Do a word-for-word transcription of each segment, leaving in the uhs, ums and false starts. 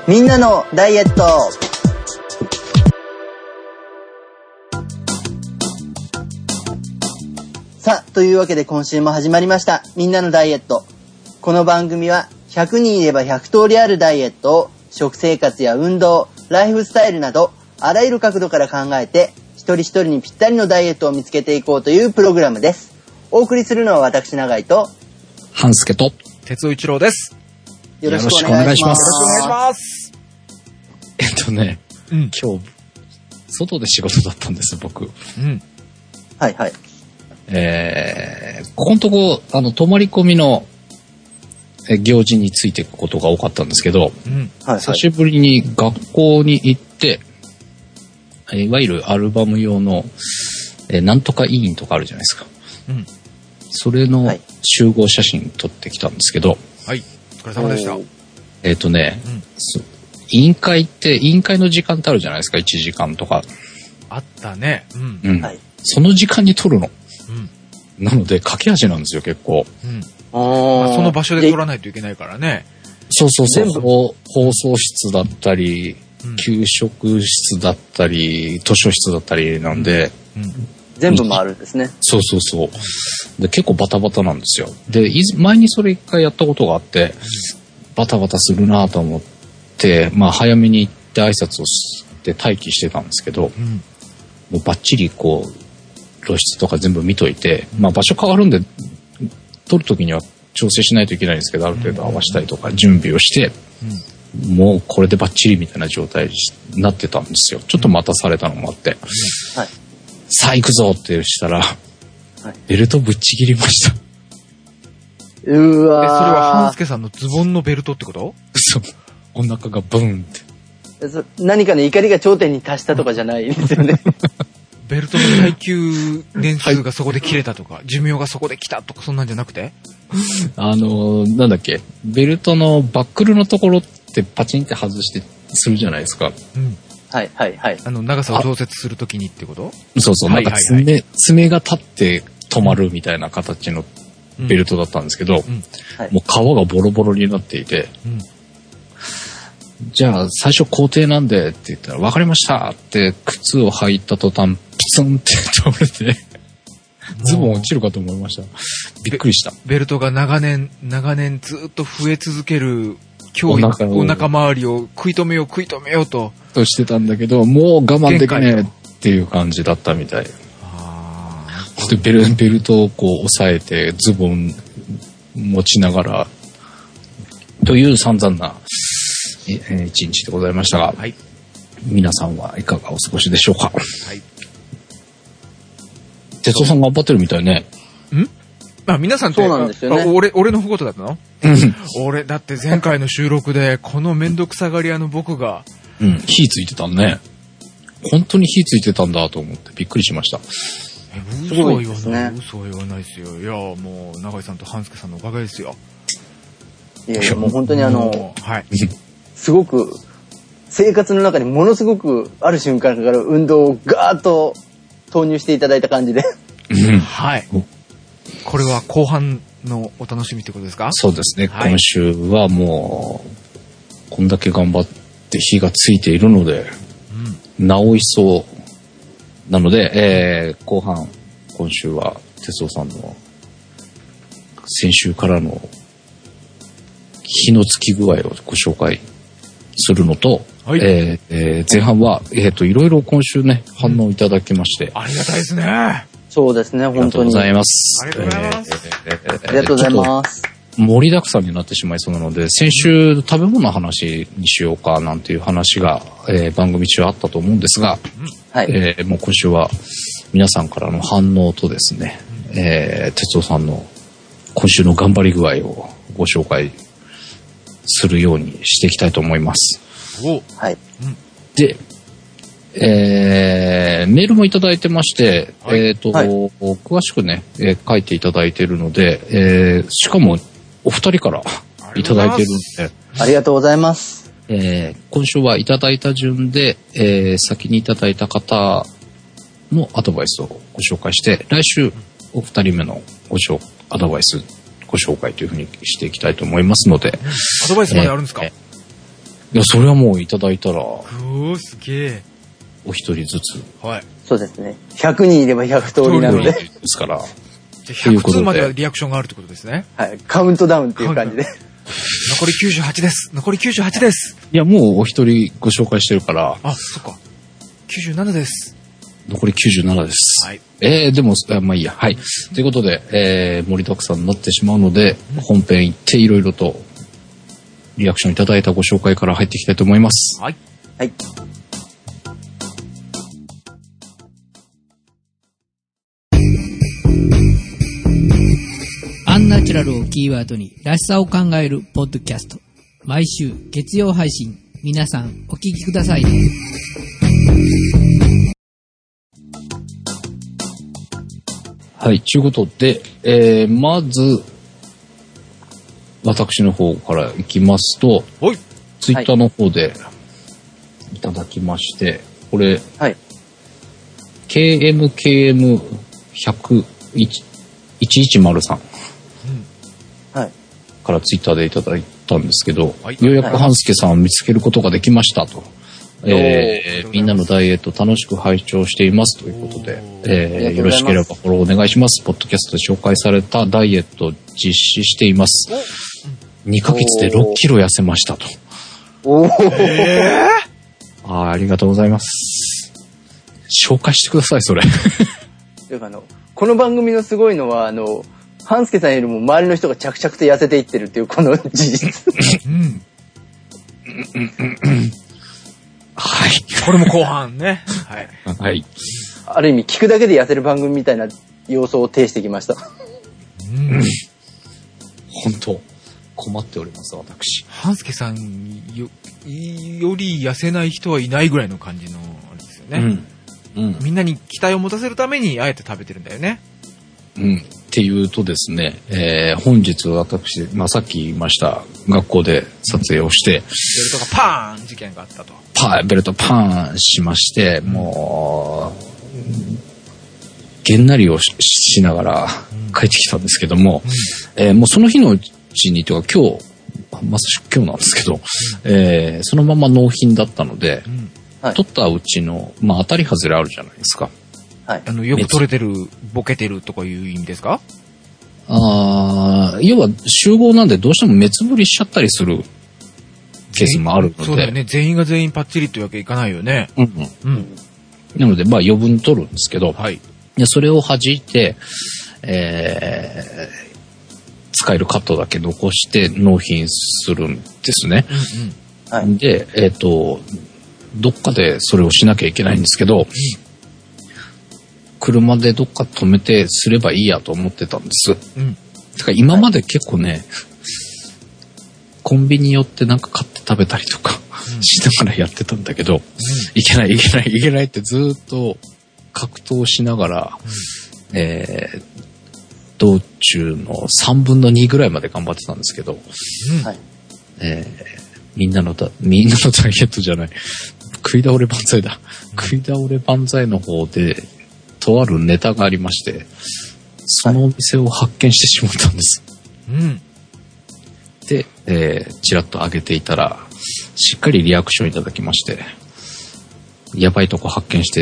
みんなのダイエット。さあ、というわけで今週も始まりましたみんなのダイエット。この番組はひゃくにんいればひゃく通りあるダイエットを食生活や運動、ライフスタイルなどあらゆる角度から考えて一人一人にぴったりのダイエットを見つけていこうというプログラムです。お送りするのは私永井と半助と哲夫一郎です。 よろしくお願いします。 よろしくお願いします。 えっとね、うん、今日外で仕事だったんです僕。うん。 はいはい。 えー、ここのとこあの泊まり込みの行事についていくことが多かったんですけど、うんはいはい、久しぶりに学校に行っていわゆるアルバム用のえなんとか委員とかあるじゃないですか。うん。それの集合写真撮ってきたんですけど。 はい。お疲れ様でした。 えっとね、うん、委員会って委員会の時間ってあるじゃないですか。いちじかんとか。 あったね。うん。 うんはい、 その時間に撮るの。うん。なので駆け足なんですよ結構。うん。 あまあ、その場所で撮らないといけないからね。 そうそうそう。放送室だったり、うん、給食室だったり、図書室だったりなんで。うんうん全部回るんですね。 そうそうそう。で結構バタバタなんですよ。で前にそれ一回やったことがあって、バタバタするなと思って、まあ早めに行って挨拶をして待機してたんですけど、うん、もうバッチリこう露出とか全部見といて、まあ場所変わるんで撮る時には調整しないといけないんですけど、ある程度合わせたりとか準備をして、うん、もうこれでバッチリみたいな状態になってたんですよ。ちょっと待たされたのもあって。うんはいさあ行くぞってしたら、はい、ベルトぶっちぎりました。 うわー。 え、それは半助さんのズボンのベルトってこと？ そう。お腹がブーンって。 何かの怒りが頂点に達したとかじゃないですよね。 ベルトの耐久年数がそこで切れたとか、はい、寿命がそこで来たとかそんなんじゃなくて？ あのー、なんだっけ、ベルトのバックルのところってパチンって外してするじゃないですか。うんはいはいはい。 あの長さを調節するときにってこと？ そうそう、なんか爪、はいはいはい、爪が立って止まるみたいな形のベルトだったんですけど、うんうん、もう皮がボロボロになっていて、うん、じゃあ最初工程なんでって言ったら分かりましたって靴を履いた途端ピツンって倒れてズボン落ちるかと思いました。びっくりした。 ベ、ベルトが長年長年ずっと増え続ける脅威、お腹、お腹周りを食い止めよう食い止めようととしてたんだけど、もう我慢できねえっていう感じだったみたい。あでベル、ベルトをこう押さえてズボン持ちながらという散々な一日でございましたが、はい、皆さんはいかがお過ごしでしょうか。はい、哲夫さん頑張ってるみたいね。 んあ、皆さんってそうなんですよね。 俺、俺のことだったの？俺、だって前回の収録で、このめんどくさがり屋の僕が。 うん、火ついてたね。本当に火ついてたんだと思ってびっくりしました。 え、嘘は言わない、ね、嘘は言わないですよ。いや、もう、永井さんと半助さんのおかげですよ。 いやいや、もう本当にあの、はい。すごく、生活の中にものすごくある瞬間から運動をガーッと投入していただいた感じで。 はい。これは後半のお楽しみってことですか？ そうですね、はい、今週はもうこんだけ頑張って火がついているので、うん、なおいそうなので、えー、後半今週は哲夫さんの先週からの火のつき具合をご紹介するのと、はいえーえー、前半は、えーと、いろいろ今週ね反応いただきまして、 うん、ありがたいですね。 そうですね、本当に。 ありがとうございます。 ありがとうございます。 えー、ありがとうございます。 盛りだくさんになってしまいそうなので、先週食べ物の話にしようかなんていう話が、えー、番組中あったと思うんですが、はいえー、もう今週は皆さんからの反応とですね、えー、哲夫さんの今週の頑張り具合をご紹介するようにしていきたいと思います。 おはい。 で、えー、メールもいただいてまして、はい、えっ、ー、と、はい、詳しくね、えー、書いていただいているので、えー、しかもお二人からいただいているので、 ありがとうございます。 えー、今週はいただいた順で、えー、先にいただいた方のアドバイスをご紹介して、来週お二人目のご紹アドバイスご紹介というふうにしていきたいと思いますので、 アドバイスまであるんですか？えーいや、それはもういただいたら、 おー、すげえ。 お一人ずつ。 はい。 そうですね。ひゃくにんいればひゃく通りなので。 ですから。 じゃあひゃく通まではリアクションがあるってことですね。 はい。カウントダウンっていう感じで。 残りきゅうじゅうはちです。残りきゅうじゅうはちです。 いや、もうお一人ご紹介してるから。 あ、そっか。きゅうじゅうななです。 残りきゅうじゅうななです。 はい。 えー、でも、まあいいや。はい。ということで、えー、盛りだくさんになってしまうので、うん、本編行っていろいろとリアクションいただいたご紹介から入っていきたいと思います。 はい。 はい。 アンナチュラルをキーワードにらしさを考えるポッドキャスト。毎週月曜配信。皆さんお聞きください。 はい、ということで、えー、まず、私の方からいきますと、 はい、 ツイッターの方でいただきまして、これ、 はい、 ケーエムケーエムひゃくいちいちまるさん、 はい、 からツイッターでいただいたんですけど、 はい、 ようやく半助さんを見つけることができましたと。えー、みんなのダイエット楽しく拝聴していますということで、えー、よろしければフォローお願いします。ポッドキャストで紹介されたダイエットを実施しています。にかげつでろっキロ痩せましたと。 おー、 えー、あ, ありがとうございます。紹介してください、それ。 というかあのこの番組のすごいのはあの半助さんよりも周りの人が着々と痩せていってるっていうこの事実。 うんはい。 これも後半ね。はい。 はい。 ある意味聞くだけで痩せる番組みたいな要素を呈してきました。 うん。 本当困っております、私。 半助さんよ、より痩せない人はいないぐらいの感じのあれですよね。うん。うん。みんなに期待を持たせるためにあえて食べてるんだよね。 うん。っていうとですね、えー、本日私、まあ、さっき言いました学校で撮影をして、ベルトがパーン事件があったと。 パー、ベルトパーンしまして、もう、げんなりを し, しながら帰ってきたんですけども、うんえー、もうその日のうちに、というか今日、まさしく今日なんですけど、うんえー、そのまま納品だったので、うんはい、取ったうちの、まあ当たり外れあるじゃないですか。 はい、あのよく取れてる、ボケてるとかいう意味ですか？ ああ、要は集合なんでどうしても目つぶりしちゃったりするケースもあるので。 そうだよね。全員が全員パッチリってわけいかないよね。 うん、うん。うん。なので、まあ余分取るんですけど、 はい。 でそれを弾いて、えー、使えるカットだけ残して納品するんですね。 うんうん、はい。 で、えっと、どっかでそれをしなきゃいけないんですけど、うん車でどっか止めてすればいいやと思ってたんです。うん。だから今まで結構ね、はい、コンビニ寄ってなんか買って食べたりとか、うん、しながらやってたんだけど、うん、いけないいけないいけないってずっと格闘しながら、うん、えー、道中のさんぶんのにぐらいまで頑張ってたんですけど、うんはいえー、みんなのだ、みんなのダイエットじゃない、食い倒れ万歳だ。食い倒れ万歳の方で、とあるネタがありまして、そのお店を発見してしまったんです。 うん。 で、えー、ちらっと上げていたら、しっかりリアクションいただきまして、やばいとこ発見して、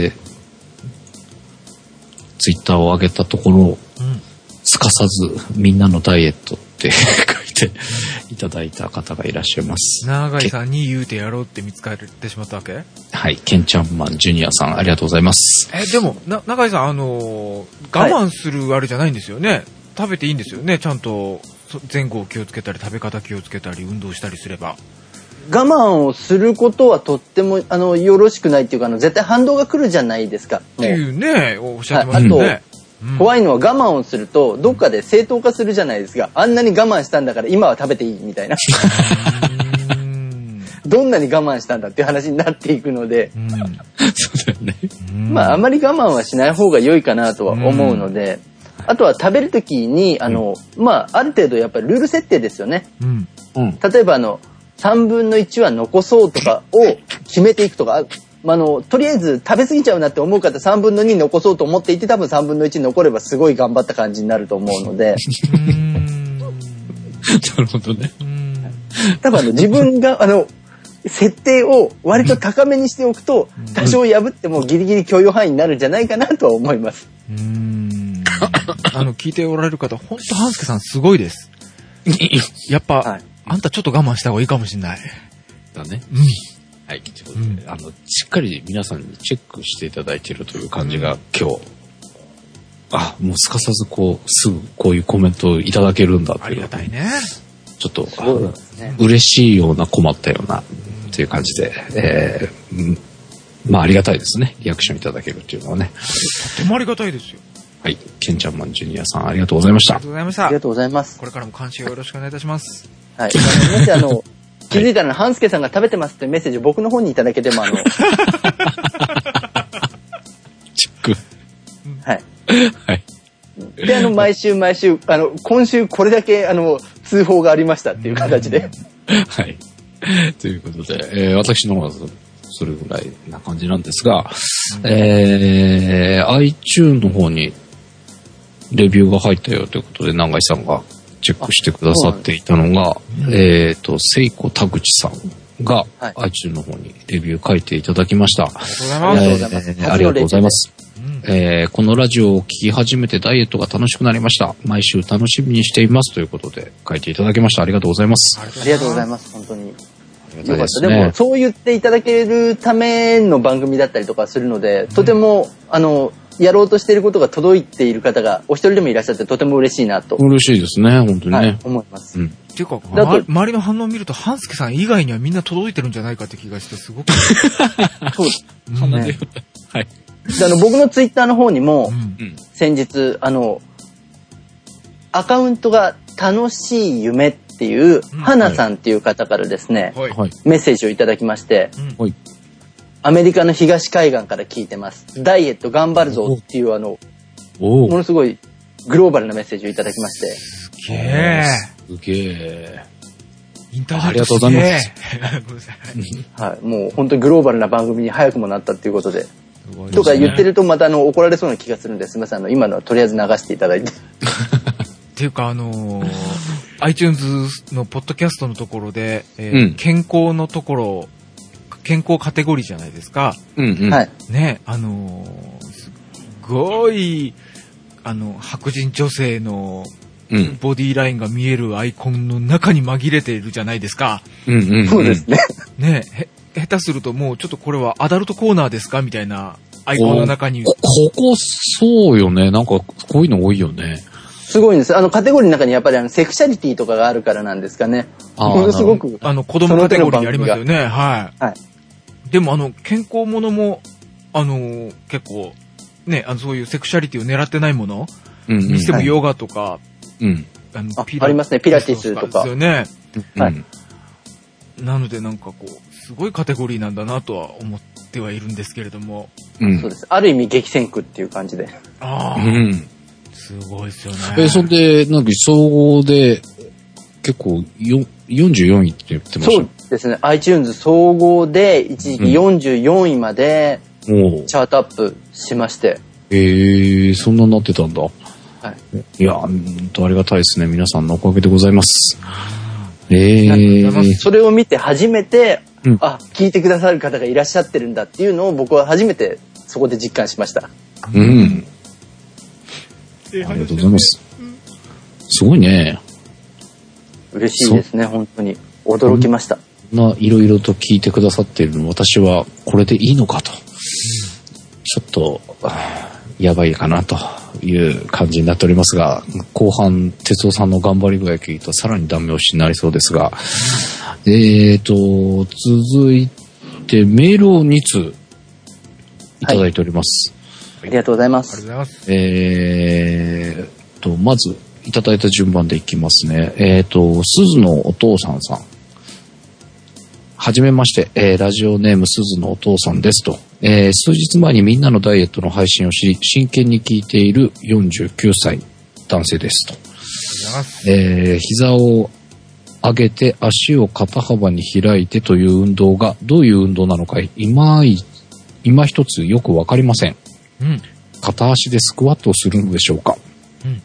ツイッターを上げたところ、うん、すかさずみんなのダイエットって書いていただいた方がいらっしゃいます。 長井さんに言うてやろうって見つかってしまったわけ？ はい、ケンちゃんマンジュニアさんありがとうございます。 え、でも、な、長井さん、あのー、我慢するあれじゃないんですよね。はい、食べていいんですよね。ちゃんと前後を気をつけたり、食べ方気をつけたり、運動したりすれば。 我慢をすることはとっても、あの、よろしくないっていうか、あの、絶対反動が来るじゃないですか。 っていうね、おっしゃってましたね。はい、あと、 うん、怖いのは我慢をするとどっかで正当化するじゃないですか。あんなに我慢したんだから今は食べていいみたいなどんなに我慢したんだっていう話になっていくので、うん、そうだよね。 まああまり我慢はしない方が良いかなとは思うので、うん、あとは食べるときにあの、うん、まあある程度やっぱりルール設定ですよね。うんうん、例えばあのさんぶんのいちは残そうとかを決めていくとか。まあ、のとりあえず食べ過ぎちゃうなって思う方さんぶんのに残そうと思っていて多分さんぶんのいち残ればすごい頑張った感じになると思うのでうーんなるほどね。 多分あの自分があの設定を割と高めにしておくと、多少破ってもギリギリ許容範囲になるんじゃないかなとは思います。 うーん。あの、聞いておられる方、ほんと半助さんすごいです。やっぱ、はい、あんたちょっと我慢した方がいいかもしれない。 だね。 うん。 はい。ということで、うん、あの、しっかり皆さんにチェックしていただいているという感じが、うん、今日、あ、もうすかさずこう、すぐこういうコメントをいただけるんだっていう。 ありがたいね。 ちょっと、ね、嬉しいような困ったような、という感じで、えー、まあありがたいですね。リアクションいただけるっていうのはね。 とてもありがたいですよ。 はい。ケンちゃんマンジュニアさんありがとうございました。 ありがとうございました。 ありがとうございます。 これからも監視をよろしくお願いいたします。 はい。もしあの、気づいたら、半助さんが食べてますってメッセージを僕の方にいただけても、あの、チェック。 はい。 はい。 で、あの、毎週毎週、あの、今週これだけ、あの、通報がありましたっていう形で。 はい。ということで、えー、私の方はそれぐらいな感じなんですが、うん、えー、iTunes の方にレビューが入ったよということで、長井さんがチェックしてくださっていたのが、うん、えっと、セイコ田口さんが iTunes の方にレビュー書いていただきました。ありがとうございます。ありがとうございます。えー、このラジオを聞き始めてダイエットが楽しくなりました。毎週楽しみにしていますということで書いていただきました。ありがとうございます。 ありがとうございます。本当に。よかった。でも、そう言っていただけるための番組だったりとかするので、とても、うん、あの、やろうとしていることが届いている方がお一人でもいらっしゃってとても嬉しいなと。 嬉しいですね、本当にね。はい、 思います。 うん。 っていうか、ま、周りの反応を見ると、半助さん以外にはみんな届いてるんじゃないかって気がして、すごく。 そうです。 ね、はい。 であの僕のツイッターの方にも、うん、先日あのアカウントが楽しい夢っていう、うん、花さんっていう方からですね、はい、メッセージをいただきまして、うん、アメリカの東海岸から聞いてますダイエット頑張るぞっていうあのものすごいグローバルなメッセージをいただきまして、 すげえすげえインターネットありがとうございます。 ごめんなさい。はい、もう本当にグローバルな番組に早くもなったっていうことで。とか言ってるとまたあの怒られそうな気がするんですみません、あの今のはとりあえず流していただいてっていうかあのー、iTunes のポッドキャストのところで、えーうん、健康のところ健康カテゴリーじゃないですか、 うんうん、 ねあのー、すごいあの白人女性のボディーラインが見えるアイコンの中に紛れているじゃないですか、 うんうんうん、 そうですねね下手するともうちょっとこれはアダルトコーナーですかみたいなアイコンの中に。 ここそうよね。なんかこういうの多いよね。 すごいんです。あのカテゴリーの中にやっぱりあのセクシャリティとかがあるからなんですかね。ものすごくあの子供カテゴリーにありますよね。はい。 はい。 でもあの健康ものもあの結構ねあのそういうセクシャリティを狙ってないものにしてもヨガとか、 はい、うんあのピラありますねピラティスとかですよね。 はい。 なのでなんかこうすごいカテゴリーなんだなとは思ってはいるんですけれども、 うん、そうです。ある意味激戦区っていう感じで。 ああ、 うん、 すごいですよね。 えそんでなんか総合で結構よよんじゅうよんいって言ってました。 そうですね。iTunes 総合で一時期よんじゅうよんいまでチャートアップしまして。 うん、えー、そんなになってたんだ。 はい。 いや本当ありがたいですね。皆さんのおかげでございます。えー、それを見て初めて、うん、あ、聞いてくださる方がいらっしゃってるんだっていうのを僕は初めてそこで実感しました。 うん。ありがとうございます。すごいね。 嬉しいですね、本当に。驚きました。 まあ、いろいろと聞いてくださっているの私はこれでいいのかと。うん、ちょっと、やばいかなという感じになっておりますが、後半哲夫さんの頑張り具合聞いたらさらにダメ押しになりそうですが、うん、えーと続いてメールをに通いただいております。 はい、ありがとうございます。 ありがとうございます。 えーとまずいただいた順番でいきますね。えーと鈴のお父さんさん。はじめまして、えー、ラジオネームすずのお父さんですと、えー、数日前にみんなのダイエットの配信をし真剣に聞いているよんじゅうきゅうさい男性ですと、えー、膝を上げて足を肩幅に開いてという運動がどういう運動なのか今い今一つよくわかりません、うん、片足でスクワットをするのでしょうか、うん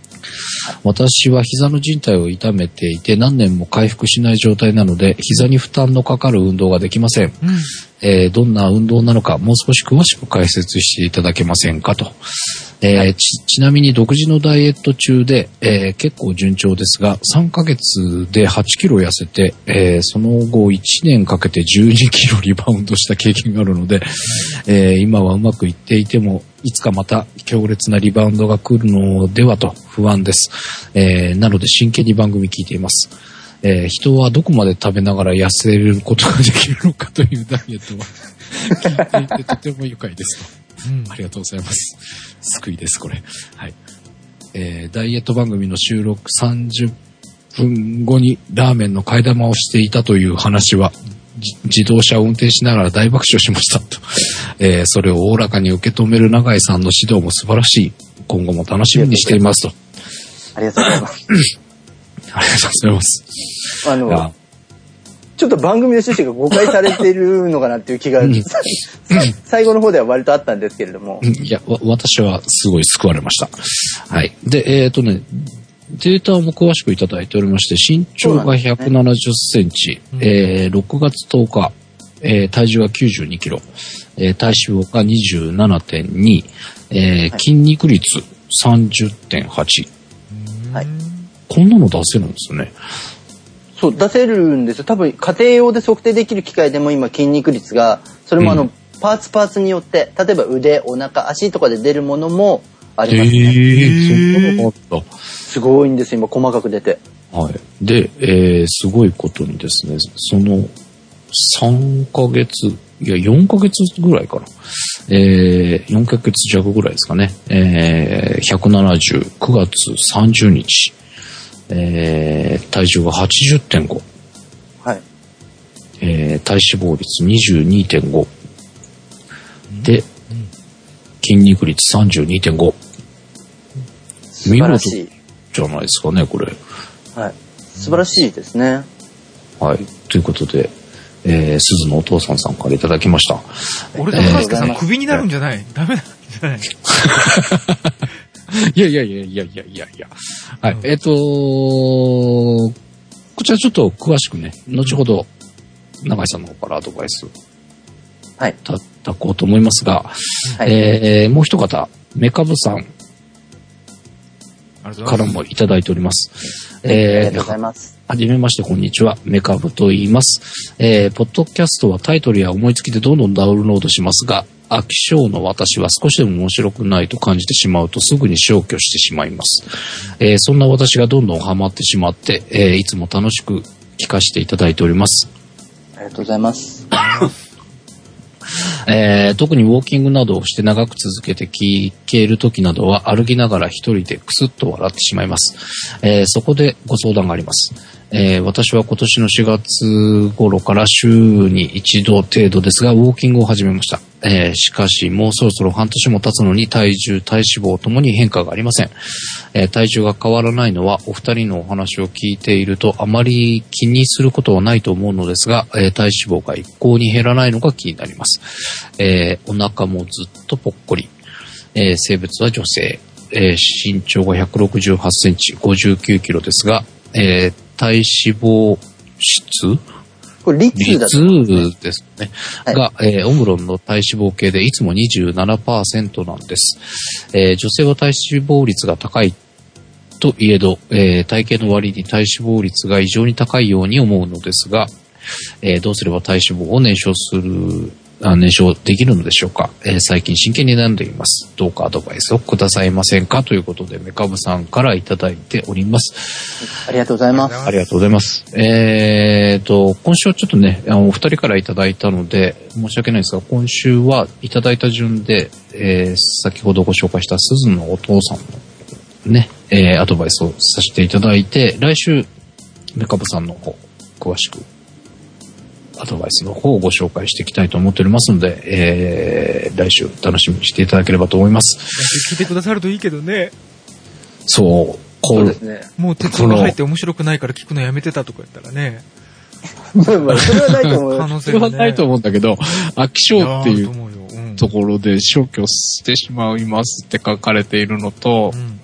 私は膝の靭帯を痛めていて何年も回復しない状態なので、膝に負担のかかる運動ができません。うん、えー、どんな運動なのかもう少し詳しく解説していただけませんかと。えー、ち, ちなみに独自のダイエット中で、えー、結構順調ですが、さんかげつではちキロ痩せて、えー、その後いちねんかけてじゅうにキロリバウンドした経験があるので、えー、今はうまくいっていても、いつかまた強烈なリバウンドが来るのではと不安です。えー、なので真剣に番組聞いています。えー、人はどこまで食べながら痩せることができるのかというダイエットは聞いていてとても愉快ですと。うん、ありがとうございます。救いです、これ。はい。えー、ダイエット番組の収録さんじゅっぷんごにラーメンの替え玉をしていたという話は、自動車を運転しながら大爆笑しましたと。えー、それをおおらかに受け止める永井さんの指導も素晴らしい。今後も楽しみにしていますと。 ありがとうございます。 ありがとうございます。 あの、ちょっと番組の趣旨が誤解されているのかなっていう気が、うん、最後の方では割とあったんですけれども。 いや、私はすごい救われました。はい。で、えっとね、データも詳しくいただいておりまして、身長がひゃくななじゅっセンチ、ねえー、ろくがつとおか、えー、体重がきゅうじゅうにキロ、えー、体脂肪が にじゅうななてんに、えーはい、筋肉率 さんじゅってんはち、はい。こんなの出せるんですよね。 そう、出せるんですよ。多分家庭用で測定できる機械でも今筋肉率が、それもあの、うん、パーツパーツによって、例えば腕、お腹、足とかで出るものもありますね。へー、そんなのあった。 すごいんです今細かく出て。 はい。で、えー、すごいことにですね、そのさんかげつ、いやよんかげつぐらいかな。えー、よんかげつ弱ぐらいですかね。えー、ひゃくななじゅう、くがつさんじゅうにち。えー、体重が はちじゅってんご、 はい。 えー、体脂肪率 にじゅうにてんご、で、うん、筋肉率 さんじゅうにてんご。 素晴らしいじゃないですかねこれ。 はい、素晴らしいですね。 はい、ということで、えー、鈴のお父さんさんからいただきました。 俺と高橋さんクビになるんじゃない？ダメなんじゃない？ いやいやいやいやいやいやいや。はい。えっ、ー、とー、こちらちょっと詳しくね、後ほど、永井さんの方からアドバイス、 はい。いただこうと思いますが、 はい、 えー、もう一方、メカブさんからもいただいております。 えー、ありがとうございます。 はじめまして、こんにちは。メカブと言います。えー、ポッドキャストはタイトルや思いつきでどんどんダウンロードしますが、飽き性の私は少しでも面白くないと感じてしまうとすぐに消去してしまいます。えー、そんな私がどんどんハマってしまって、えー、いつも楽しく聞かせていただいております。 ありがとうございます。 えー、特にウォーキングなどをして長く続けて聞ける時などは歩きながら一人でクスッと笑ってしまいます。えー、そこでご相談があります。えー、私は今年のしがつ頃から週に一度程度ですがウォーキングを始めました。えー、しかしもうそろそろ半年も経つのに体重、体脂肪ともに変化がありません。えー、体重が変わらないのはお二人のお話を聞いているとあまり気にすることはないと思うのですが、えー、体脂肪が一向に減らないのが気になります。えー、お腹もずっとぽっこり、えー、性別は女性、えー、身長がひゃくろくじゅうはちセンチ、ごじゅうきゅうキロですが、えー、体脂肪質これ率だと思うんですね。 率ですね。はい、が、えー、オムロンの体脂肪計でいつも にじゅうななパーセント なんです。えー、女性は体脂肪率が高いといえど、えー、体型の割に体脂肪率が異常に高いように思うのですが、えー、どうすれば体脂肪を燃焼するあ燃焼できるのでしょうか。えー、最近真剣に悩んでいます。どうかアドバイスをくださいませんかということで、メカブさんからいただいております。 ありがとうございます。 ありがとうございます。えーと、今週はちょっとね、あのお二人からいただいたので、申し訳ないですが、今週はいただいた順で、えー、先ほどご紹介した鈴のお父さんのね、えー、アドバイスをさせていただいて、来週、メカブさんの方、詳しく、アドバイスの方をご紹介していきたいと思っておりますので、えー、来週楽しみにしていただければと思います。 聞いてくださるといいけどね。 そう。こそうですね。 もう鉄が入って面白くないから聞くのやめてたとか言ったらね。 まあまあ、それはないと思う。可能性は、ね、それはないと思うんだけど、飽き性っていうところで消去してしまいますって書かれているのと、うん、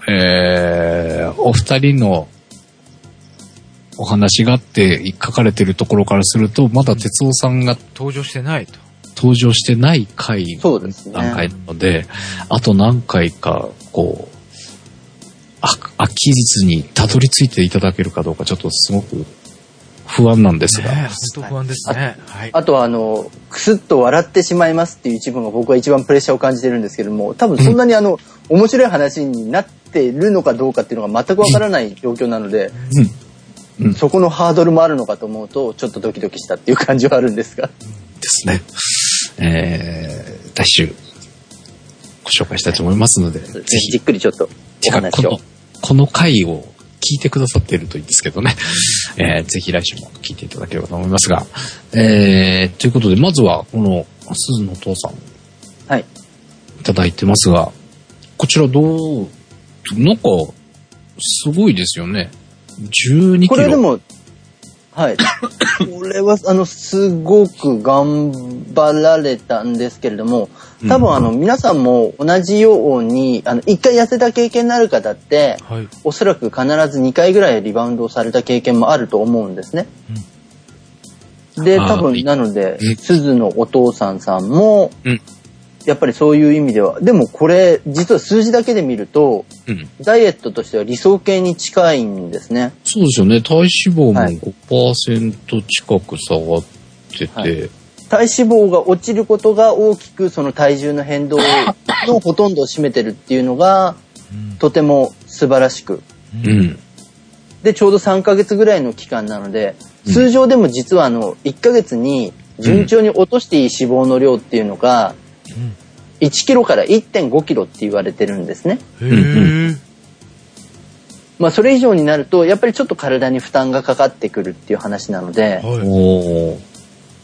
えー、お二人のお話があって書かれてるところからすると、まだ哲夫さんが登場してないと。 登場してない回そうですね。 段階なので、あと何回か、こう、あ、飽きずにたどり着いていただけるかどうか、ちょっとすごく不安なんですが。 ね、本当不安ですね。はい。 あとは、あの、くすっと笑ってしまいますっていう一文が僕は一番プレッシャーを感じてるんですけども、多分そんなにあの、うん、面白い話になっているのかどうかっていうのが全くわからない状況なので、うんうん、そこのハードルもあるのかと思うと、ちょっとドキドキしたっていう感じはあるんですが。 ですね。えー、来週、ご紹介したいと思いますので、はい、ぜひ。 じっくりちょっとお話を。 この、この回を聞いてくださっているといいんですけどね。えー、ぜひ来週も聞いていただければと思いますが。えー、ということで、まずは、この、鈴のお父さん。 はい。 いただいてますが、こちらどう、なんか、すごいですよね。じゅうにキロ。 これでも、はい。これは、あの、すごく頑張られたんですけれども、多分、あの、皆さんも同じように、あの、一回痩せた経験のある方って、はい、おそらく必ずにかいぐらいリバウンドをされた経験もあると思うんですね。うん、で、多分、なので、鈴のお父さんさんも、うんやっぱりそういう意味では。でもこれ、実は数字だけで見ると、うん、ダイエットとしては理想形に近いんですね。 そうですよね。体脂肪も ごパーセント 近く下がってて、はい、 体脂肪が落ちることが大きくその体重の変動のほとんどを占めてるっていうのが、うん、とても素晴らしく、うん。で、ちょうどさんかげつぐらいの期間なので、通常でも実はあの、いっかげつに順調に落としていい脂肪の量っていうのが、いちキロから いってんごキロって言われてるんですね。へー。まあそれ以上になるとやっぱりちょっと体に負担がかかってくるっていう話なので、はい、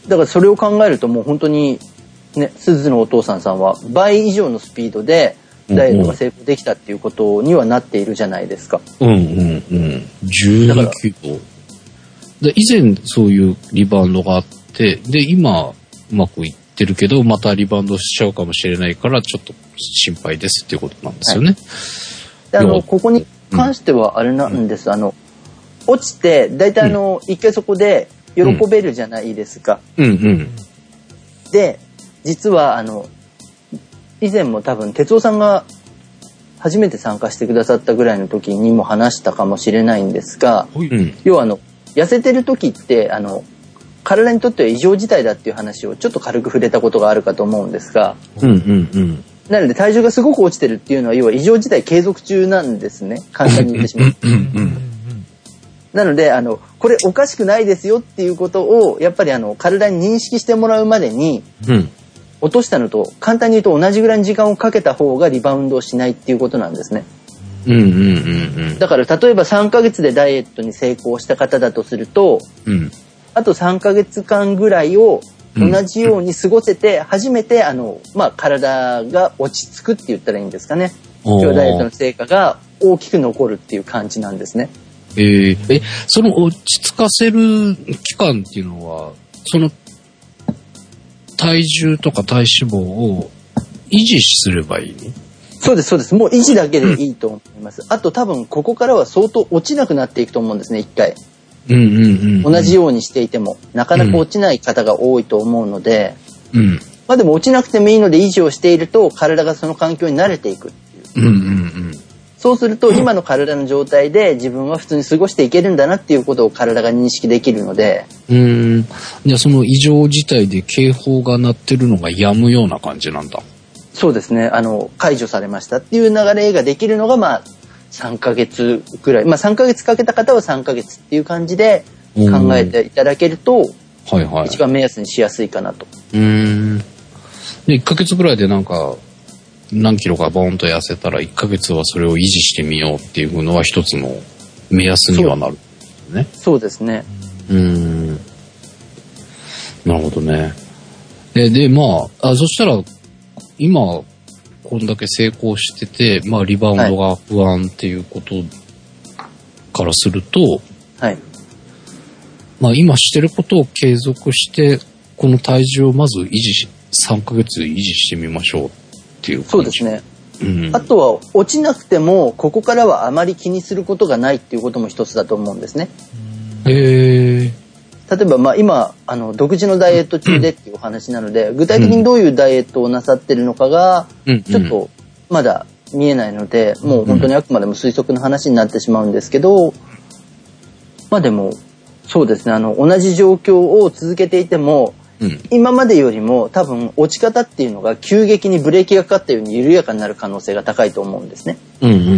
だからそれを考えるともう本当にね、鈴のお父さんさんは倍以上のスピードでダイエットが成功できたっていうことにはなっているじゃないですか。 うんうんうん。じゅうにキロ。で以前そういうリバウンドがあって、で今うまくいっててるけどまたリバウンドしちゃうかもしれないからちょっと心配ですっていうことなんですよね。はい、 であのここに関してはあれなんです、うん、あの落ちてだいたいあの、うん、一回そこで喜べるじゃないですか。うんうん、で実はあの以前も多分哲夫さんが初めて参加してくださったぐらいの時にも話したかもしれないんですが、うん、要はあの痩せてる時ってあの体にとっては異常事態だっていう話をちょっと軽く触れたことがあるかと思うんですが、うんうんうん、なので体重がすごく落ちてるっていうのは要は異常事態継続中なんですね。簡単に言ってしまう。なのであのこれおかしくないですよっていうことをやっぱりあの体に認識してもらうまでに、うん、落としたのと簡単に言うと同じぐらいの時間をかけた方がリバウンドをしないっていうことなんですね。うんうんうんうん、だから例えばさんかげつでダイエットに成功した方だとすると、うんあとさんかげつかんぐらいを同じように過ごせて初めてあの、まあ、体が落ち着くって言ったらいいんですかね。今日ダイエットの成果が大きく残るっていう感じなんですね。 えー、えその落ち着かせる期間っていうのはその体重とか体脂肪を維持すればいいの？ そうですそうです。もう維持だけでいいと思います。うん、あと多分ここからは相当落ちなくなっていくと思うんですね一回。うんうんうんうん、同じようにしていてもなかなか落ちない方が多いと思うので、うん、まあでも落ちなくてもいいので維持をしていると体がその環境に慣れていくっていう、うんうんうん、そうすると今の体の状態で自分は普通に過ごしていけるんだなっていうことを体が認識できるので、 うーんじゃあその異常事態で警報が鳴ってるのが止むような感じなんだ。 そうですね。あの解除されましたっていう流れができるのがまあさんかげつぐらい、まあさんかげつかけた方はさんかげつっていう感じで考えていただけると、はいはい、一番目安にしやすいかなと。うーん。でいっかげつぐらいでなんか何キロかボーンと痩せたらいっかげつはそれを維持してみようっていうのは一つの目安にはなるね。 そうですね。 うーん。なるほどね。で、でまあ、あそしたら今こんだけ成功してて、まあ、リバウンドが不安っていうことからすると、はい、まあ、今してることを継続してこの体重をまず維持しさんかげつ維持してみましょうっていう感じ。 そうですね。 うん、 あとは落ちなくてもここからはあまり気にすることがないっていうことも一つだと思うんですね。 へー。 例えばまあ今あの独自のダイエット中でっていうお話なので、具体的にどういうダイエットをなさってるのかがちょっとまだ見えないので、もう本当にあくまでも推測の話になってしまうんですけど、まあでもそうですね、あの同じ状況を続けていても、うん、今までよりも多分落ち方っていうのが急激にブレーキがかかったように緩やかになる可能性が高いと思うんですね。 うんうんうん、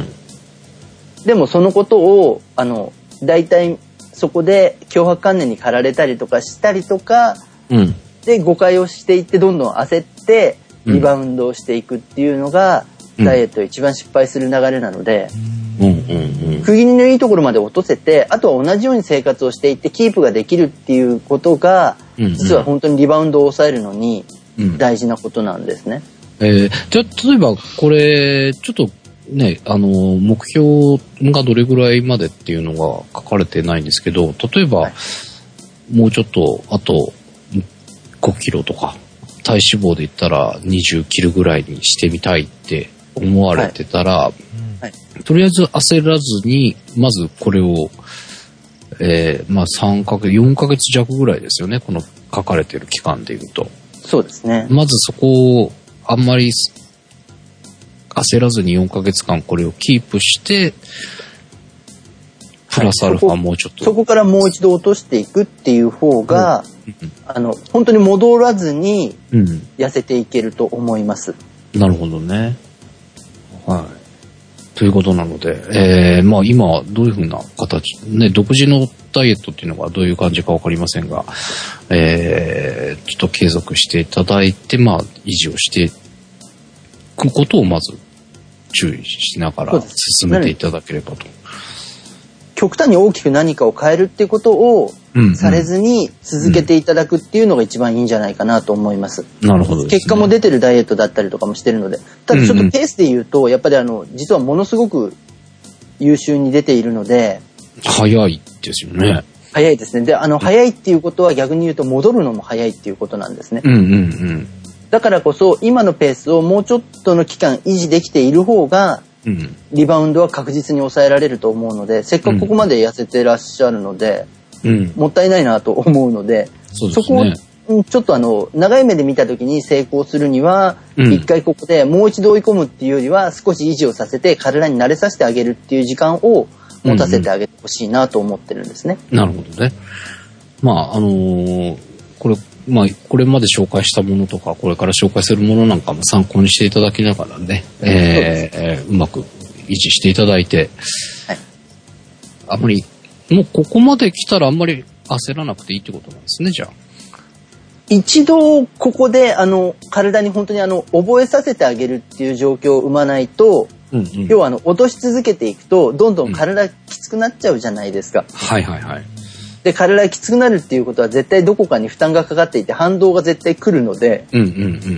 でもそのことをあの大体そこで強迫観念に駆られたりとかしたりとか、 うん、 で誤解をしていってどんどん焦ってリバウンドをしていくっていうのが、うん、ダイエット一番失敗する流れなので、 うんうんうん、 区切りのいいところまで落とせて、あとは同じように生活をしていってキープができるっていうことが、うんうん、実は本当にリバウンドを抑えるのに大事なことなんですね。 うん、えー、じゃあ例えばこれちょっとね、あの目標がどれぐらいまでっていうのが書かれてないんですけど、例えば、はい、もうちょっとあとごキロとか体脂肪で言ったらにじゅっキロぐらいにしてみたいって思われてたら、はいはい、とりあえず焦らずにまずこれを、えー、まあさんかげつよんかげつ弱ぐらいですよね、この書かれてる期間で言うと。 そうですね。 まずそこをあんまり焦らずによんかげつかんこれをキープして、プラスアルファもうちょっと、 はい、そこ、そこからもう一度落としていくっていう方が、うん、あの本当に戻らずに痩せていけると思います。 うん、なるほどね。はい。ということなので、えー、まあ今どういうふうな形、ね、独自のダイエットっていうのがどういう感じかわかりませんが、えー、ちょっと継続していただいて、まあ維持をしていくことをまず注意しながら進めていただければと。 極端に大きく何かを変えるっていうことをされずに続けていただくっていうのが一番いいんじゃないかなと思います。 うん、なるほどですね。 結果も出てるダイエットだったりとかもしてるので、ただちょっとペースで言うとやっぱりあの実はものすごく優秀に出ているので、 早いですよね。 早いですね。で、あの早いっていうことは逆に言うと戻るのも早いっていうことなんですね。 うんうんうん。 だからこそ今のペースをもうちょっとの期間維持できている方がリバウンドは確実に抑えられると思うので、せっかくここまで痩せてらっしゃるので、うん、もったいないなと思うので、 そうですね、 そこをちょっとあの長い目で見た時に成功するには、うん、一回ここでもう一度追い込むっていうよりは少し維持をさせて体に慣れさせてあげるっていう時間を持たせてあげてほしいなと思ってるんですね。 うんうん、なるほどね。まああのー、これまあ、これまで紹介したものとか、これから紹介するものなんかも参考にしていただきながらね、うえーえー、うまく維持していただいて、はい、あんまり、もうここまで来たらあんまり焦らなくていいってことなんですね、じゃあ。 一度ここであの体に本当にあの覚えさせてあげるっていう状況を生まないと、うんうん、要はあの落とし続けていくとどんどん体きつくなっちゃうじゃないですか。 うん、はいはいはい。 で、体がきつくなるっていうことは絶対どこかに負担がかかっていて反動が絶対来るので、 うんうんうん、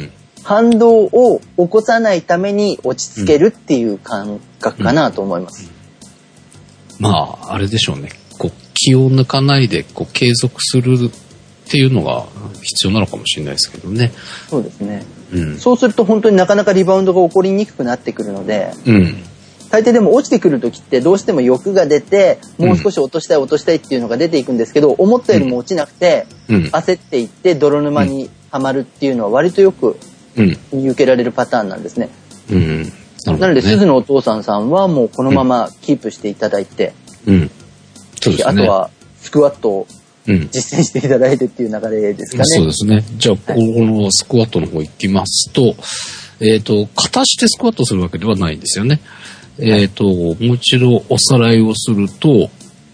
反動を起こさないために落ち着けるっていう感覚かなと思います。 うんうん、まあ、あれでしょうね。こう気を抜かないでこう継続するっていうのが必要なのかもしれないですけどね。 そうですね。うん、そうすると本当になかなかリバウンドが起こりにくくなってくるので、 うん大抵でも落ちてくる時ってどうしても欲が出てもう少し落としたい落としたいっていうのが出ていくんですけど、思ったよりも落ちなくて焦っていって泥沼にはまるっていうのは割とよく見受けられるパターンなんですね。 うんうん、なるほどね。 なので鈴のお父さんさんはもうこのままキープしていただいて、 うんうん、そうですね、 あとはスクワットを実践していただいてっていう流れですかね。 そうですね。じゃあ、はい、このスクワットの方行きますと、えっと、片してスクワットするわけではないんですよね。えっと、もう一度おさらいをすると、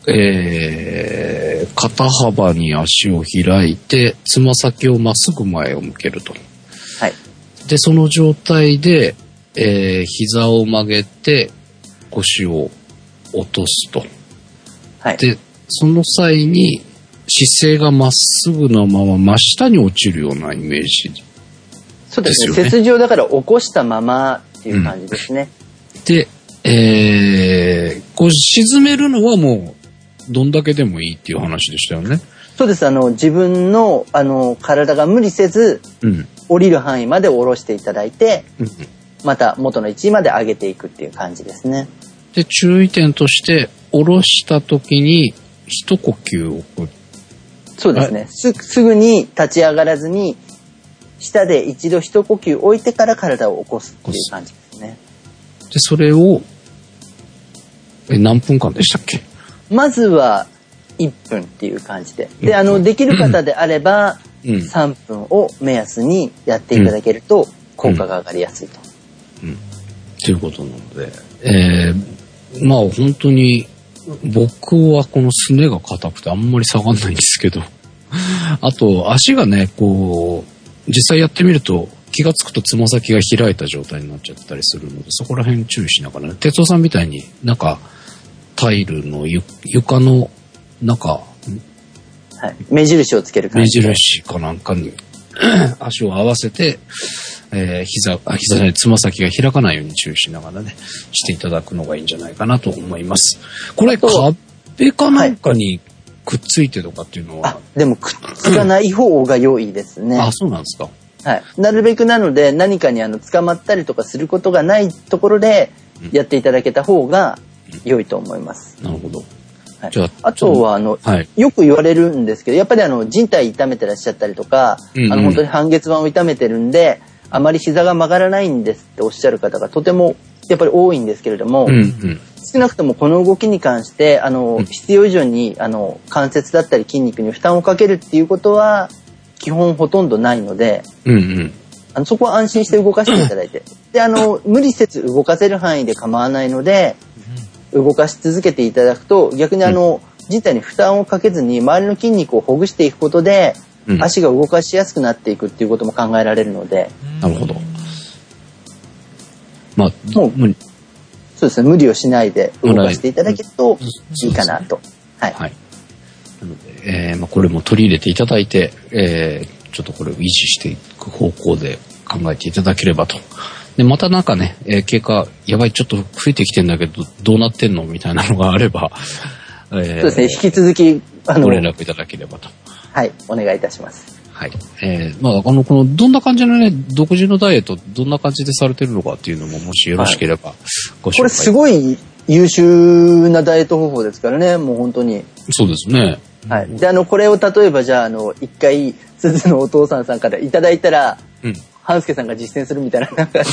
えー、肩幅に足を開いて、つま先をまっすぐ前を向けると。 はい。 で、その状態で、えー、膝を曲げて、腰を落とすと。 はい。 で、その際に、姿勢がまっすぐのまま真下に落ちるようなイメージですよね。 そうですね。背筋をだから起こしたままっていう感じですね。 うん、で、えー、こう沈めるのはもうどんだけでもいいっていう話でしたよね。 そうです。あの自分のあの体が無理せず、うん、降りる範囲まで下ろしていただいて、うん、 また元の位置まで上げていくっていう感じですね。 で、注意点として、下ろした時に一呼吸を置く。 そうですね。す、すぐに立ち上がらずに、下で一度一呼吸置いてから体を起こすっていう感じですね。 で、それを、え、何分間でしたっけ？ まずはいっぷんっていう感じで。で、あの、できる方であれば、さんぷんを目安にやっていただけると、効果が上がりやすいと。 うん。うん、ということなので、えー、まあ本当に、僕はこのすねが硬くてあんまり下がんないんですけど、あと足がね、こう、実際やってみると気がつくとつま先が開いた状態になっちゃったりするので、そこら辺注意しながらね、哲夫さんみたいになんかタイルのゆ床の中、はい、 目印をつける感じ。 目印かなんかに足を合わせて、えー、膝、あ、膝じゃない、つま先が開かないように注意しながらね、していただくのがいいんじゃないかなと思います。これ、壁かなんかにくっついてとかっていうのは、はい、 あ、でもくっつかない方が良いですね。 あ、そうなんですか。 はい。なるべくなので、何かにあの、捕まったりとかすることがないところで、やっていただけた方が良いと思います。 うん、なるほど。 はい、じゃあ、あとはあの、はい、よく言われるんですけど、やっぱりあの、靭帯痛めてらっしゃったりとか、うんうん、あの、本当に半月板を痛めてるんで、あまり膝が曲がらないんですっておっしゃる方がとてもやっぱり多いんですけれども、うんうん、少なくともこの動きに関してあの、うん、必要以上にあの関節だったり筋肉に負担をかけるっていうことは基本ほとんどないので、うんうん、あのそこは安心して動かしていただいて、であの無理せず動かせる範囲で構わないので動かし続けていただくと逆にあの、うん、人体に負担をかけずに周りの筋肉をほぐしていくことでうん、足が動かしやすくなっていくっていうことも考えられるので。 なるほど。まあ、 もう無理。そうですね。無理をしないで動かしていただけるといいかなと。はい。はい。 なので、えー、まあこれも取り入れていただいて、えー、ちょっとこれを維持していく方向で考えていただければと。で、またなんかね、えー、経過、やばい、ちょっと増えてきてんだけど、どうなってんのみたいなのがあれば、 えー、そうですね。引き続き、 あの、ご連絡いただければと。 はい、お願いいたします。 はい。えー、まあ、あの、この、どんな感じのね、独自のダイエット、どんな感じでされてるのかっていうのも、もしよろしければ、ご紹介、はい、 これすごい優秀なダイエット方法ですからね、もう本当に。 そうですね。 はい。で、あの、これを例えば、じゃあ、あの、一回、鈴のお父さんさんからいただいたら、うん。半助さんが実践するみたいな、なんか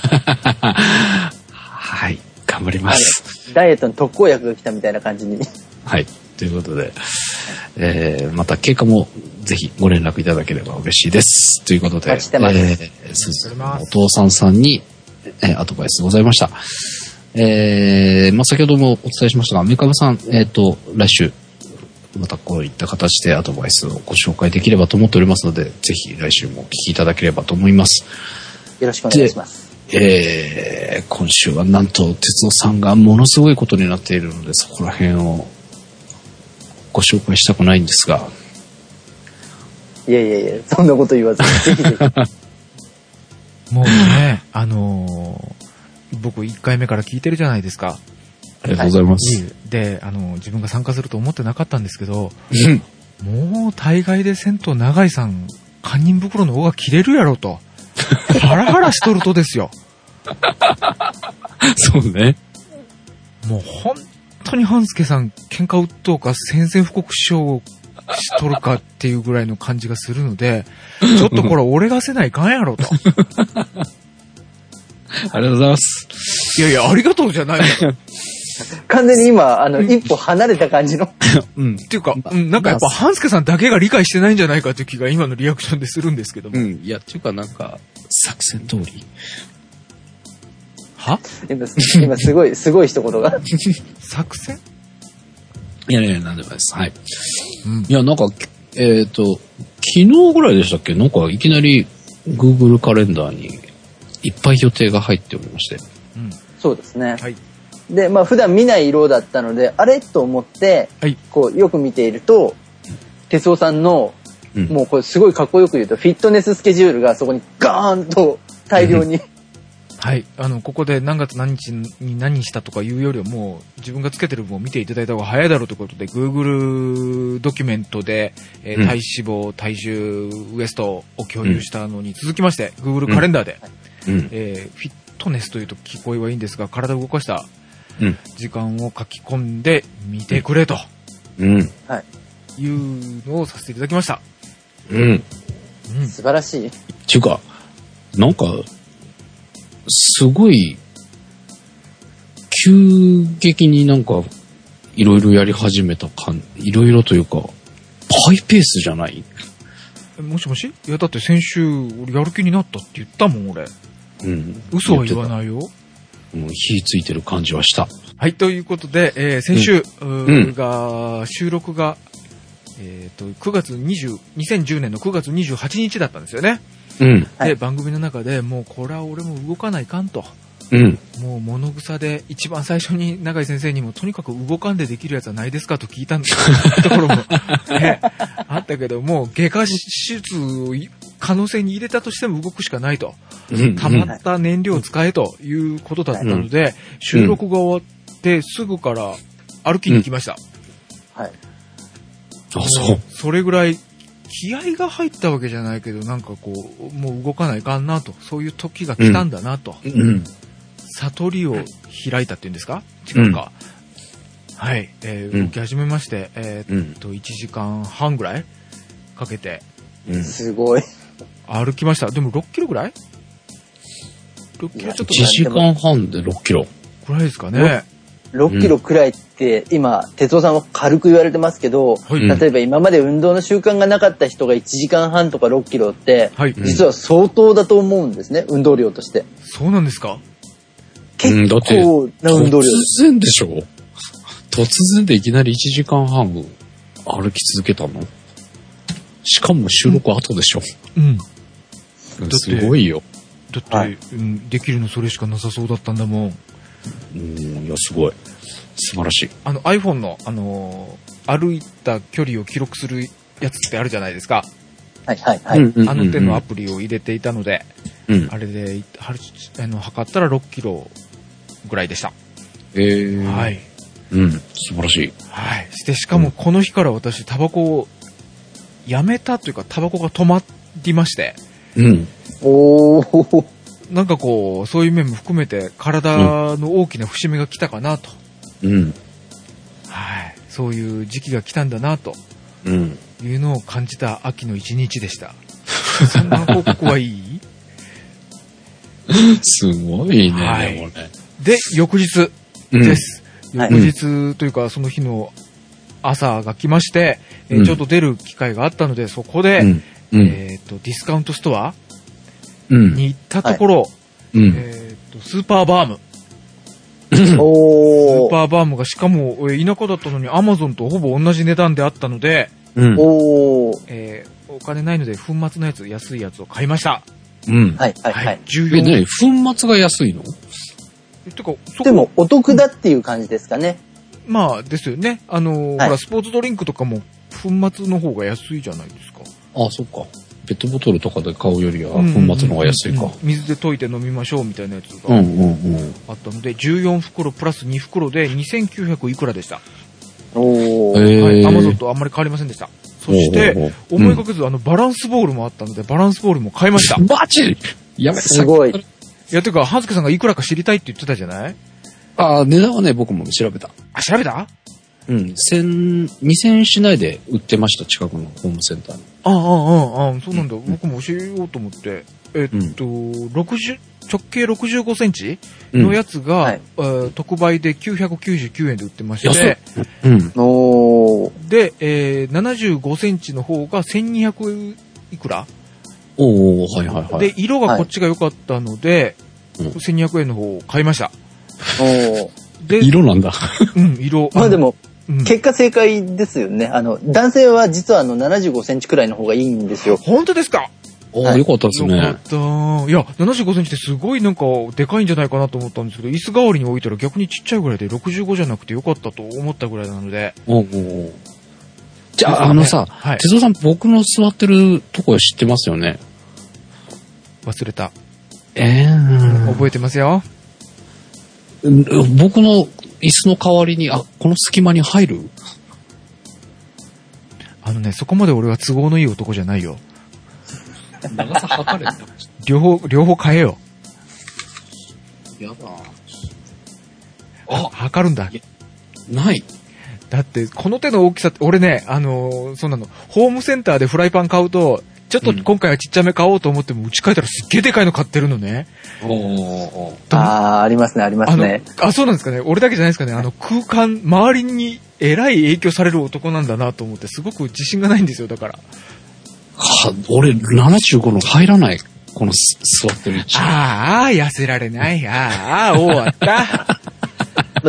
はい、頑張ります。 ダイエットの特効薬が来たみたいな感じに。 はい。ということで、えー、また経過もぜひご連絡いただければ嬉しいです。ということで、えー、鈴のお父さんさんに、えー、アドバイスございました。えー、まあ、先ほどもお伝えしましたが、メカブさん、えっと、来週、またこういった形でアドバイスをご紹介できればと思っておりますので、ぜひ来週もお聞きいただければと思います。 よろしくお願いします。 えー、今週はなんと、哲夫さんがものすごいことになっているので、そこら辺をご紹介したくないんですが。 いやいやいや、そんなこと言わずに。ぜひぜひもうね、あのー、僕いっかいめから聞いてるじゃないですか。 ありがとうございます。 はい、で、あの、自分が参加すると思ってなかったんですけど、もう大概で銭湯長井さん、堪忍袋の尾が切れるやろと。ハラハラしとるとですよ。 そうね。 もう本当に半助さん、喧嘩売っとうか宣戦布告書しとるかっていうぐらいの感じがするので、ちょっとこれ俺がせないかんやろと。 ありがとうございます。 いやいや、ありがとうじゃないよ。 完全に今、あの、一歩離れた感じの。 うん。っていうか、うん、なんかやっぱ、半助さんだけが理解してないんじゃないかっていう気が今のリアクションでするんですけども。 うん。いや、っていうかなんか、作戦通り。は今、今すごい、すごい一言が。 作戦いやいや、なんでもないです。はい。うん、いや、なんか、えっと、昨日ぐらいでしたっけ？なんか、いきなり、Google カレンダーに、いっぱい予定が入っておりまして。 うん。そうですね。はい。で、まあ普段見ない色だったので、あれと思って、はい、こうよく見ていると、哲夫さんの、うん、もうこれすごいかっこよく言うと、フィットネススケジュールがそこにガーンと大量に、うん。 はい。あの、ここで何月何日に何したとかいうよりはもう自分がつけてる分を見ていただいた方が早いだろうということで、Google ドキュメントで、えー、体脂肪、体重、ウエストを共有したのに続きまして、Google カレンダーで、うん、えー、フィットネスというと聞こえはいいんですが、体を動かしたうん。 時間を書き込んでみてくれとうん。 はい。 いうのをさせていただきました。 うん。 うん。 素晴らしい。 ちゅうか、なんか、すごい、急激になんか、いろいろやり始めた感、いろいろというか、ハイペースじゃない？ もしもし？いや、だって先週、俺やる気になったって言ったもん、俺。 うん。 嘘は言わないよ。 うん、火ついてる感じはした。 はい、ということで、えー、先週、 うん、 が、収録が、えっ、ー、と、くがつにじゅう、にせんじゅうねんのくがつにじゅうはちにちだったんですよね。 うん。 で、はい、番組の中でもうこれは俺も動かないかんと。 うん。 もう物草で一番最初に永井先生にもとにかく動かんでできるやつはないですかと聞いたところも、ね、あったけども、外科手術を可能性に入れたとしても動くしかないと。 うん、 溜まった燃料を使えということだったので、うん、収録が終わってすぐから歩きに行きました。 うん、はい。 あ、そう。 それぐらい気合が入ったわけじゃないけど、なんかこう、もう動かないかんなと、そういう時が来たんだなと。うんうん、悟りを開いたっていうんですか？違うか。うん、はい、えー、動き始めまして、えー、っと、いちじかんはんぐらいかけて、 うん、すごい。 歩きました。でもろっキロぐらい ?ろっ キロちょっと。 いちじかんはんでろっキロ。 ぐらいですかね。 ろっキロくらいって今、哲夫さんは軽く言われてますけど、はい、例えば今まで運動の習慣がなかった人がいちじかんはんとかろっキロって、はい、実は相当だと思うんですね、運動量として。 そうなんですか？ 結構な運動量です。 突然でしょ？突然でいきなりいちじかんはん歩き続けたの？しかも収録後でしょ？うん。すごいよ。 だって、はい、うん、できるのそれしかなさそうだったんだもん。 うん、いや、すごい。素晴らしい。 あの iPhone の、あのー、歩いた距離を記録するやつってあるじゃないですか。 はいはいはい。 あの手のアプリを入れていたので、うん、あれで、あの、測ったらろっキロぐらいでした。 えー。 はい。 うん、素晴らしい。 はい。で、しかもこの日から私、タバコをやめたというか、タバコが止まりまして。 うん。 おー。 なんかこう、そういう面も含めて、体の大きな節目が来たかなと。 うん。 はい。そういう時期が来たんだなと。 うん。 いうのを感じた秋の一日でした。そんな報告はいい？ すごいね、 はい、 でもね。 で、翌日です。 うん、 翌日というか、その日の朝が来まして、うん、えー、ちょっと出る機会があったので、そこで、うんうん、えーと、ディスカウントストアに行ったところ、うん、えーと、スーパーバーム。 おー。 スーパーバームがしかも、田舎だったのにアマゾンとほぼ同じ値段であったので、 うん、おー。 えー、お金ないので粉末のやつ、安いやつを買いました。 うん。 はい、はい、はい。 じゅうよん。え、何？粉末が安いの？ てか、そでも、お得だっていう感じですかね。 まあ、ですよね。あのー、はい、ほら、スポーツドリンクとかも、粉末の方が安いじゃないですか。 ああ、そっか。ペットボトルとかで買うよりは、粉末の方が安いか、うんうんうん。 水で溶いて飲みましょうみたいなやつがあったので、じゅうよんふくろプラスにふくろでにせんきゅうひゃくいくらでした。 おー。はい。アマゾンとあんまり変わりませんでした。そして、思いがけず、あの、バランスボールもあったので、バランスボールも買いました。 マジ？やめ、 すごい。いや、てか、はずけさんがいくらか知りたいって言ってたじゃない？ ああ、値段はね、僕も調べた。 あ、調べた？ うん。千、にせんえんしないで売ってました、近くのホームセンターに。 ああ、ああ、ああ、そうなんだ。うん、僕も教えようと思って。えっと、うん、ろくじゅう、直径ろくじゅうごセンチのやつが、うん、はい、えー、特売できゅうひゃくきゅうじゅうきゅうえんで売ってまして、 うん、 おー。 で、えー、ななじゅうごセンチの方がせんにひゃくいくら？ おー、はいはいはい。 で、色がこっちが良かったので、はい、せんにひゃくえんの方を買いました。 おー。 で、色なんだ。 うん、色。 まあでも、うん、結果正解ですよね。あの、男性は実はあのななじゅうごセンチくらいの方がいいんですよ。 本当ですか？ おー、はい、よかったですね。 よかった。いや、ななじゅうごセンチってすごいなんかでかいんじゃないかなと思ったんですけど、椅子代わりに置いたら逆にちっちゃいぐらいでろくじゅうごじゃなくてよかったと思ったぐらいなので。 おーおー。じゃあ、あのさ、はい、哲夫さん僕の座ってるとこ知ってますよね？ 忘れた。 えー。 覚えてますよ。 僕の椅子の代わりに、あ、この隙間に入る？ あのね、そこまで俺は都合のいい男じゃないよ。 長さ測れって両方、両方変えよやだ。 あ、測るんだ。 ない。 だって、この手の大きさって、俺ね、あのー、そうなの、ホームセンターでフライパン買うと、ちょっと今回はちっちゃめ買おうと思っても、うち帰ったらすっげえでかいの買ってるのね。 おーおーあー、ありますね、ありますね。 あの、あ、そうなんですかね。俺だけじゃないですかね。あの、空間、周りにえらい影響される男なんだなと思って、すごく自信がないんですよ、だから。 は、俺、ななじゅうごの入らない。この座ってる位置。 ああ、痩せられない。ああ、終わった。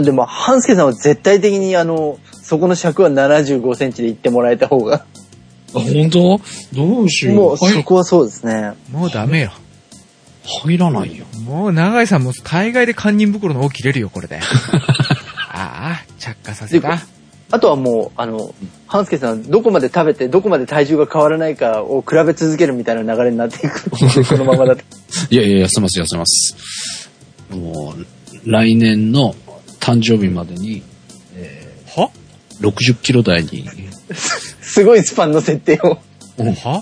でも、半助さんは絶対的に、あの、そこの尺はななじゅうごセンチで行ってもらえた方が。 あ、本当？どうしよう。 もう、そこはそうですね。 もうダメよ。 入らないよ。 もう、長井さんも大概で堪忍袋の尾切れるよ、これで。ああ、着火させた。 あとはもう、あの、半助さん、どこまで食べて、どこまで体重が変わらないかを比べ続けるみたいな流れになっていく。このままだと。 いやいや、痩せます、痩せます。もう、来年の誕生日までに、えー、 は ? ろくじゅっキロ台に。 すごいスパンの設定を。 は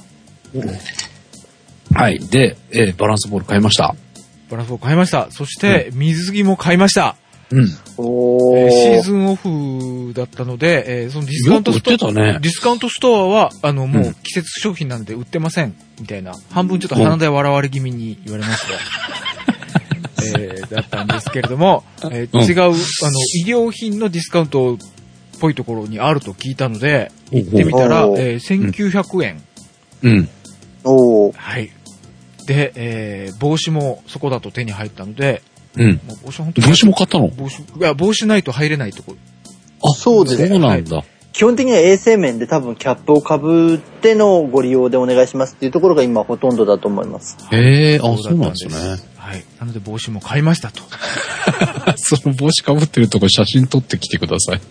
はい。で、えー、バランスボール買いました。 バランスボール買いました。そして、うん、水着も買いました。 うん。 おー。 えー、シーズンオフだったので、えー、そのディスカウントストア、 ね、 ディスカウントストアは、あの、もう季節商品なので売ってません、みたいな。半分ちょっと鼻で笑われ気味に言われました。えー、だったんですけれども、えー、違う、あの、医療品のディスカウントっぽいところにあると聞いたので、行ってみたら、えー、せんきゅうひゃくえん。 うん。 おー。 はい。で、えー、帽子もそこだと手に入ったので、 うん。 帽子は本当に帽子も買ったの？ 帽子、いや、帽子ないと入れないところ。 あ、そうですね。 そうなんだ。 はい、基本的には衛生面で多分キャップをかぶってのご利用でお願いしますっていうところが今ほとんどだと思います。 へえー、あ、そうなんですね。 はい。なので帽子も買いましたと。 その帽子かぶってるとこ写真撮ってきてください。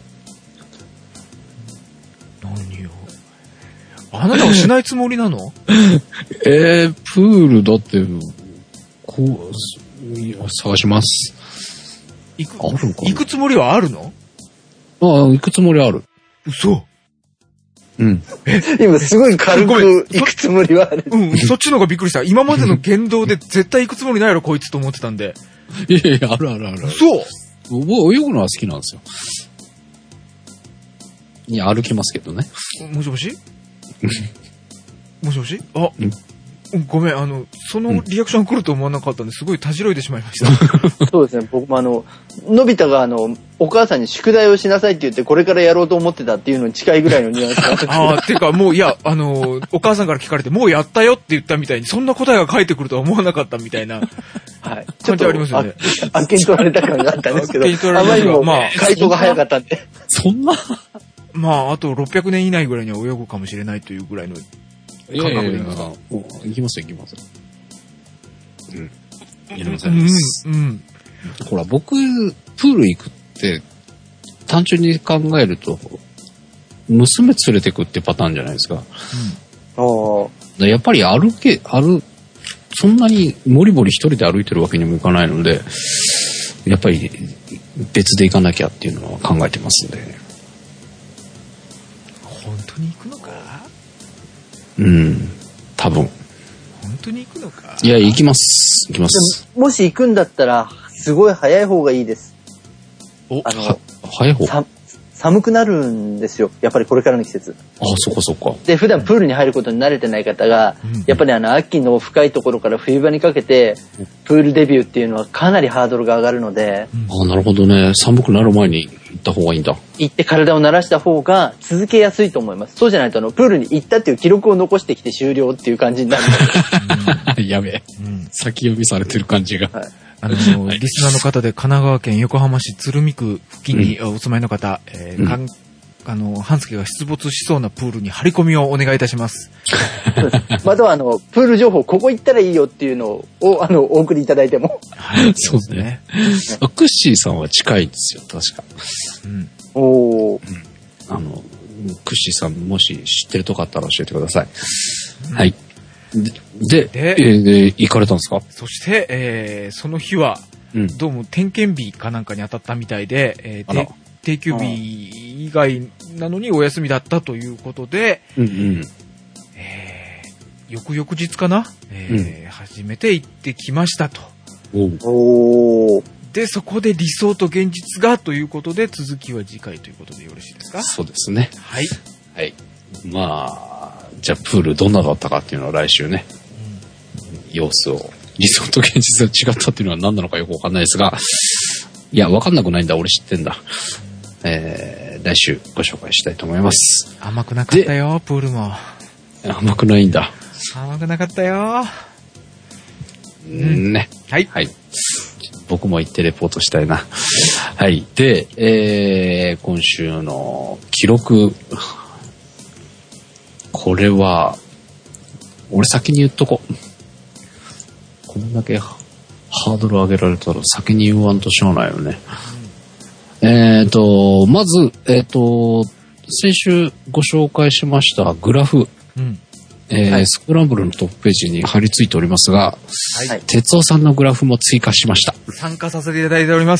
何を？あなたはしないつもりなの？ えー、プールだって、こう、いや探します。 行く、 あるのかな？ 行くつもりはあるの？ ああ、行くつもりある。 嘘。 うん。 え、 今すごい軽く行くつもりはある。 うん、そっちの方がびっくりした。今までの言動で絶対行くつもりないやろ、こいつと思ってたんで。 いやいや、あるあるある。 そう。 僕、泳ぐのは好きなんですよ。いや、歩きますけどね。 もしもしもしもしあ、うんごめん、あの、そのリアクション来ると思わなかったんで、すごいたじろいでしまいました。 そうですね、僕もあの、のび太があの、お母さんに宿題をしなさいって言って、これからやろうと思ってたっていうのに近いぐらいのニュアンスなんですけど。 ああ、てかもう、いや、あの、お母さんから聞かれて、もうやったよって言ったみたいに、そんな答えが返ってくるとは思わなかったみたいな。 はい。 感じありますよね。 あっけに取られた感があったんですけど、 あっけに取られたあまりにも回答が早かったんで。 そんなまあ、あとろっぴゃくねん以内ぐらいには泳ぐかもしれないというぐらいの。 いやいやいや、行きます行きます。うん。やりません。うん、うん。ほら、僕、プール行くって、単純に考えると、娘連れてくってパターンじゃないですか。うん。やっぱり歩け、歩、そんなにモリモリ一人で歩いてるわけにもいかないので、やっぱり別で行かなきゃっていうのは考えてますんで。 本当に行くのか？ うん、多分。 本当に行くのか？ いや、行きます。行きます。 もし行くんだったら、すごい早い方がいいです。 お、あの、早い方？ さ寒くなるんですよ。やっぱりこれからの季節。 ああ、そっかそっか。 で、普段プールに入ることに慣れてない方が、うん、やっぱりあの、秋の深いところから冬場にかけて、プールデビューっていうのはかなりハードルが上がるので。 うん、ああ、なるほどね。寒くなる前に行った方がいいんだ。 行って体を慣らした方が続けやすいと思います。そうじゃないとあの、プールに行ったっていう記録を残してきて終了っていう感じになるので。やべえ、うん。先読みされてる感じが。はい、 あの、リスナーの方で神奈川県横浜市鶴見区付近にお住まいの方、うんえーうん、あの、半助が出没しそうなプールに張り込みをお願いいたします。 またはあの、プール情報、ここ行ったらいいよっていうのを、あの、お送りいただいても。 はい、そうですね。クッシーさんは近いんですよ、確か。 うん。おー。 うん、あの、クッシーさんもし知ってるとこあったら教えてください。うん、はい。で、で、えー、で、行かれたんですか？ そして、えー、その日は、うん、どうも点検日かなんかに当たったみたいで、えー、で定休日以外なのにお休みだったということで、うんうんえー、翌々日かな、えーうん、初めて行ってきましたと。 おー。 で、そこで理想と現実がということで、続きは次回ということでよろしいですか？ そうですね。 はい。 はい。まあ、じゃあプールどんなだったかっていうのは来週ね、うん、様子を、理想と現実が違ったっていうのは何なのかよくわかんないですが、いや、わかんなくないんだ、俺知ってんだ。えー、来週ご紹介したいと思います。 甘くなかったよ、プールも。 甘くないんだ。 甘くなかったよ。 うん、ね。 はい。 はい。僕も行ってレポートしたいな。はい。で、えー、今週の記録。これは、俺先に言っとこう。こんだけハードル上げられたら先に言わんとしゃあないよね。うん、えーと、まず、えーと、先週ご紹介しましたグラフ。うんえーはい、スクランブルのトップページに貼り付いておりますが、はい、哲夫さんのグラフも追加しました。 参加させていただいております。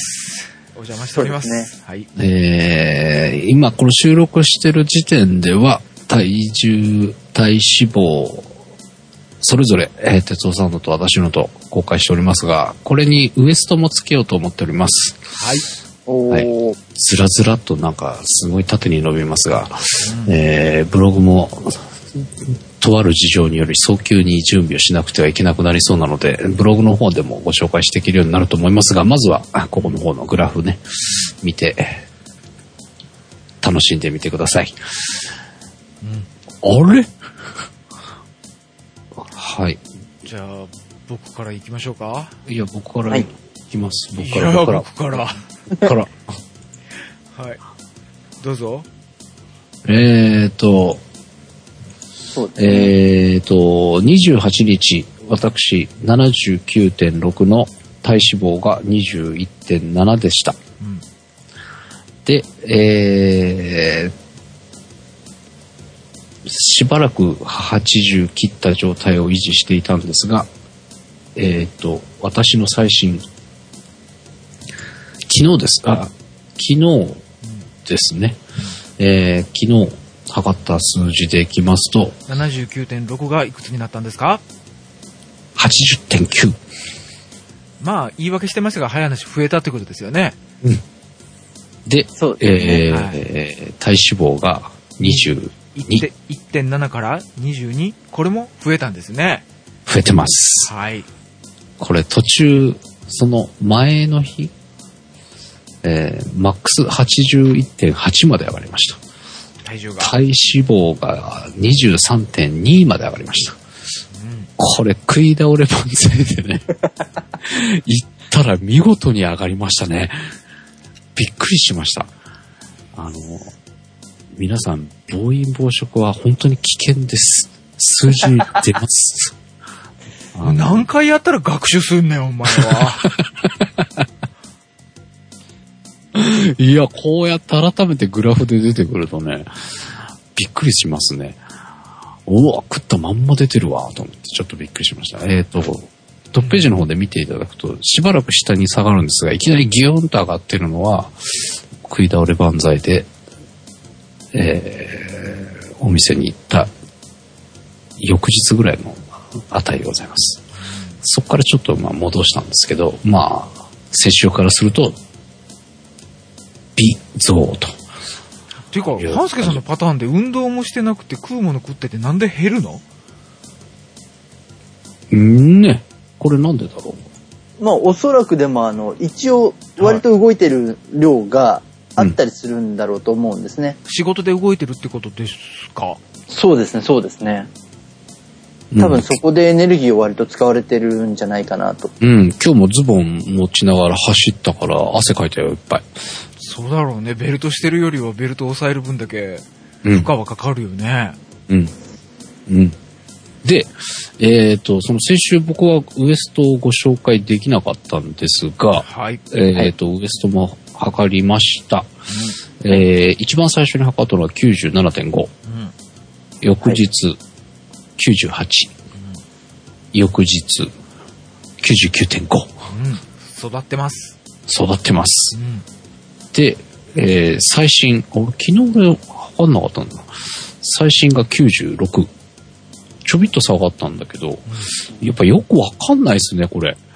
お邪魔しております。そうですね。はい。 えー、今この収録してる時点では、体重、体脂肪、それぞれ、えー、哲夫さんのと私のと公開しておりますが、これにウエストもつけようと思っております。 はい。 おはい、ずらずらっとなんかすごい縦に伸びますが、うんえー、ブログも、とある事情により早急に準備をしなくてはいけなくなりそうなので、ブログの方でもご紹介していけるようになると思いますが、まずはここの方のグラフね、見て、楽しんでみてください。うん、あれはい。 じゃあ、僕から行きましょうか。 いや、僕から行きます。 はい、僕から。いや、僕から。 から。 はい。どうぞ。 えーと、 そうですね、 えーと、にじゅうはちにち、私、ななじゅうきゅうてんろく の体脂肪が にじゅういってんなな でした。うん、で、えー、しばらくはちじゅう切った状態を維持していたんですが、えーと、私の最新、昨日です。あ、昨日ですね。うん、えー、昨日、測った数字でいきますとななじゅうきゅうてんろく がいくつになったんですか？ はちじゅってんきゅう。 まあ言い訳してましたが早話増えたってことですよね。 うん。で、 そうですね、 えーはいえー、体脂肪がにじゅうに。 いってんなな からにじゅうに、これも増えたんですね。 増えてます。 はい。 これ途中その前の日、えー、マックス はちじゅういってんはち まで上がりました。 体重が体脂肪が にじゅうさんてんに まで上がりました。うん、これ食い倒れ万歳でね行ったら見事に上がりましたね。びっくりしました。あの皆さん暴飲暴食は本当に危険です。数字に出ます何回やったら学習すんねんお前はいや、こうやって改めてグラフで出てくるとね、びっくりしますね。うわ、食ったまんま出てるわ、と思ってちょっとびっくりしました。えっと、トップページの方で見ていただくと、しばらく下に下がるんですが、いきなりギューンと上がってるのは、食い倒れ万歳で、えー、お店に行った翌日ぐらいの値でございます。そこからちょっとまあ戻したんですけど、まあ、先週からすると、微増と。 ていうか、半助さんのパターンで運動もしてなくて食うもの食っててなんで減るの？ んね。これなんでだろう。まあおそらくでもあの一応割と動いてる量があったりするんだろうと思うんですね。 うん、仕事で動いてるってことですか？ そうですね、そうですね。多分そこでエネルギーを割と使われてるんじゃないかなと。 うん、今日もズボン持ちながら走ったから汗かいたよいっぱい。 そうだろうね。ベルトしてるよりはベルトを抑える分だけ負荷はかかるよね。 うん。うん。で、えっと、その先週僕はウエストをご紹介できなかったんですが、 はい。 えっと、ウエストも測りました。うん、えー、一番最初に測ったのは きゅうじゅうななてんご。うん、翌日、はい、きゅうじゅうはち。うん、翌日、きゅうじゅうきゅうてんご。 うん。育ってます。 育ってます。うんで、えー、最新、昨日俺測んなかったんだな。最新がきゅうじゅうろく。ちょびっと下がったんだけど、うん、やっぱよくわかんないですね、これ。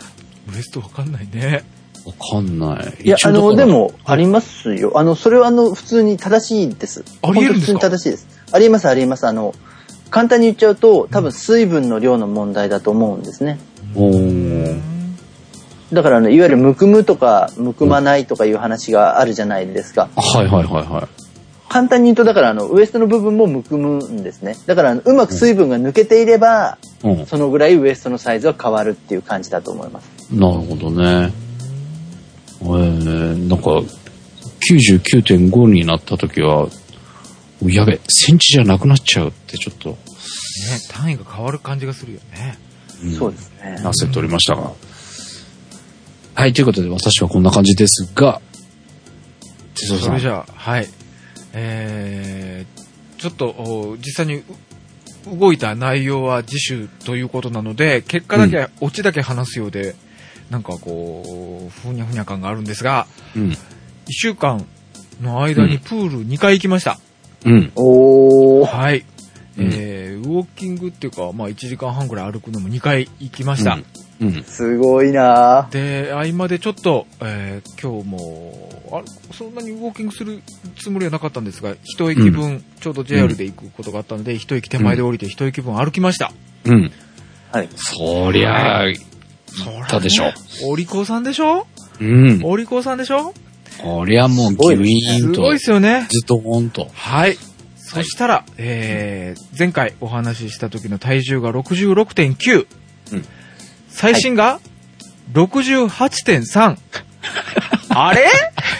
ウエストわかんないね。 わかんない。 いや、あの、でも、ありますよ。あの、それはあの、普通に正しいです。 ありえるんですか？ 本当に正しいです。あります、あります。あの、簡単に言っちゃうと、多分水分の量の問題だと思うんですね。 おー。 だからあの、いわゆるむくむとか、むくまないとかいう話があるじゃないですか。 はいはいはいはい。 簡単に言うと、だからあの、ウエストの部分もむくむんですね。だからあの、うまく水分が抜けていれば、うん、そのぐらいウエストのサイズは変わるっていう感じだと思います。 なるほどね。えー、なんか、きゅうじゅうきゅうてんご になった時は、やべ、センチじゃなくなっちゃうってちょっと。ね、 単位が変わる感じがするよね。 うん、そうですね。 焦っておりましたが。はい、ということで私はこんな感じですが、 それじゃあ、はい。えー、ちょっと、実際に動いた内容は次週ということなので、結果だけ、うん、オチだけ話すようで、なんかこう、ふにゃふにゃ感があるんですが、うん、いっしゅうかんの間にプールにかい行きました。 うん。 おー。 はい。うん、えー、ウォーキングっていうか、まあいちじかんはんくらい歩くのもにかい行きました。 うんうん、 すごいなぁ。 で、合間でちょっと、えー、今日も、あ、そんなにウォーキングするつもりはなかったんですが、一駅分、うん、ちょうど ジェイアール で行くことがあったので、一駅手前で降りて一駅分歩きました。 うん。 はい。 そりゃあ、行ったでしょ。 お利口さんでしょ？ うん。 お利口さんでしょ？ こりゃもうギュイーンと。 すごいですよね。 ずっとほんと。 はい。そしたら、はい、えー、前回お話しした時の体重が ろくじゅうろくてんきゅう。うん。最新が、はい、ろくじゅうはちてんさん。あれ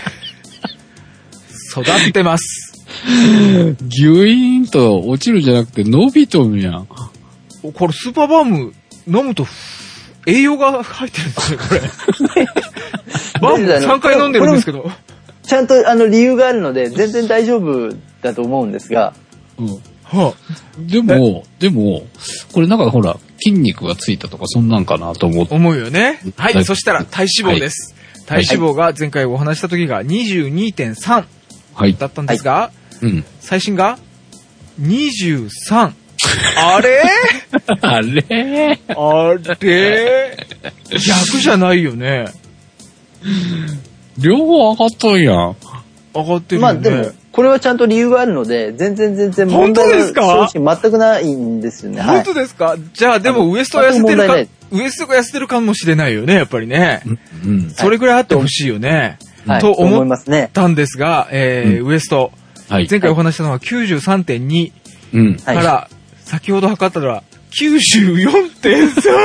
育ってます。 ギュイーンと落ちるんじゃなくて伸びとるやん。 これスーパーバーム飲むと栄養が入ってるんですよ、これ。バームさんかい飲んでるんですけど。 ちゃんとあの理由があるので全然大丈夫だと思うんですが。 うん。はあ、でも、でも、これなんかほら、筋肉がついたとかそんなんかなと思って。 思うよね。はい。はい、そしたら体脂肪です。はい、体脂肪が前回お話した時が にじゅうにてんさん だったんですが、はいはい、うん、最新がにじゅうさん。あれあれあれ逆じゃないよね。 両方上がったんやん。 上がってるよね。 まあでも、これはちゃんと理由があるので、全然全然問題は正直全くないんですよね。 本当ですか？はい、じゃあでもウエストは痩せてるか、ウエストが痩せてるかもしれないよね、やっぱりね。うん、それぐらいあってほしいよね。はい、と思ったんですが、えーうん、ウエスト、はい、前回お話したのは きゅうじゅうさんてんに から、はい、先ほど測ったのは きゅうじゅうよんてんさん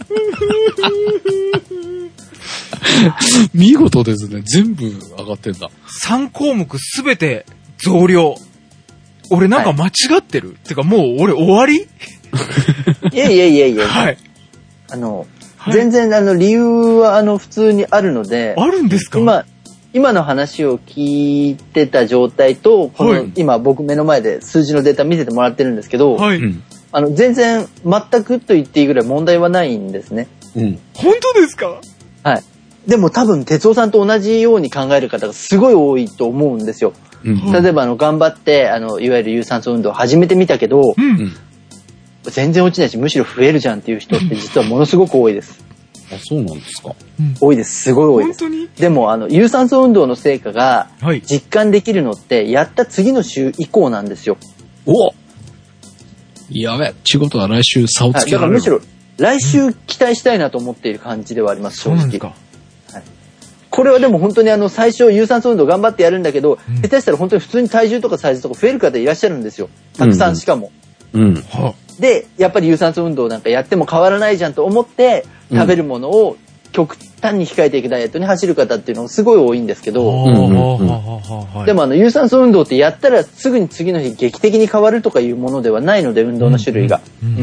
見事ですね。全部上がってんだ。 さんこうもくすべて増量。俺なんか間違ってる、はい、てかもう俺終わりいやいやいやいや。 はい。 あの、はい、全然あの理由はあの普通にあるので。 あるんですか？ 今、今の話を聞いてた状態と、この、はい、今僕目の前で数字のデータ見せてもらってるんですけど、はい、あの全然全くと言っていいぐらい問題はないんですね。 うん。本当ですか？ はい。でも多分哲夫さんと同じように考える方がすごい多いと思うんですよ。うん、例えばあの頑張ってあのいわゆる有酸素運動を始めてみたけど、うん、全然落ちないしむしろ増えるじゃんっていう人って実はものすごく多いです。 あ、そうなんですか。 多いです。すごい多いです。 本当に？ でもあの有酸素運動の成果が実感できるのってやった次の週以降なんですよ。 お、やべ。仕事は来週差をつけられる。はい、だからむしろ来週期待したいなと思っている感じではあります。正直。そうなんですか。これはでも本当にあの最初有酸素運動頑張ってやるんだけど、うん、下手したら本当に普通に体重とかサイズとか増える方いらっしゃるんですよ。たくさんしかも。 うんうん、 で、やっぱり有酸素運動なんかやっても変わらないじゃんと思って食べるものを極端に控えていくダイエットに走る方っていうのがすごい多いんですけど、でもあの有酸素運動ってやったらすぐに次の日劇的に変わるとかいうものではないので、運動の種類が。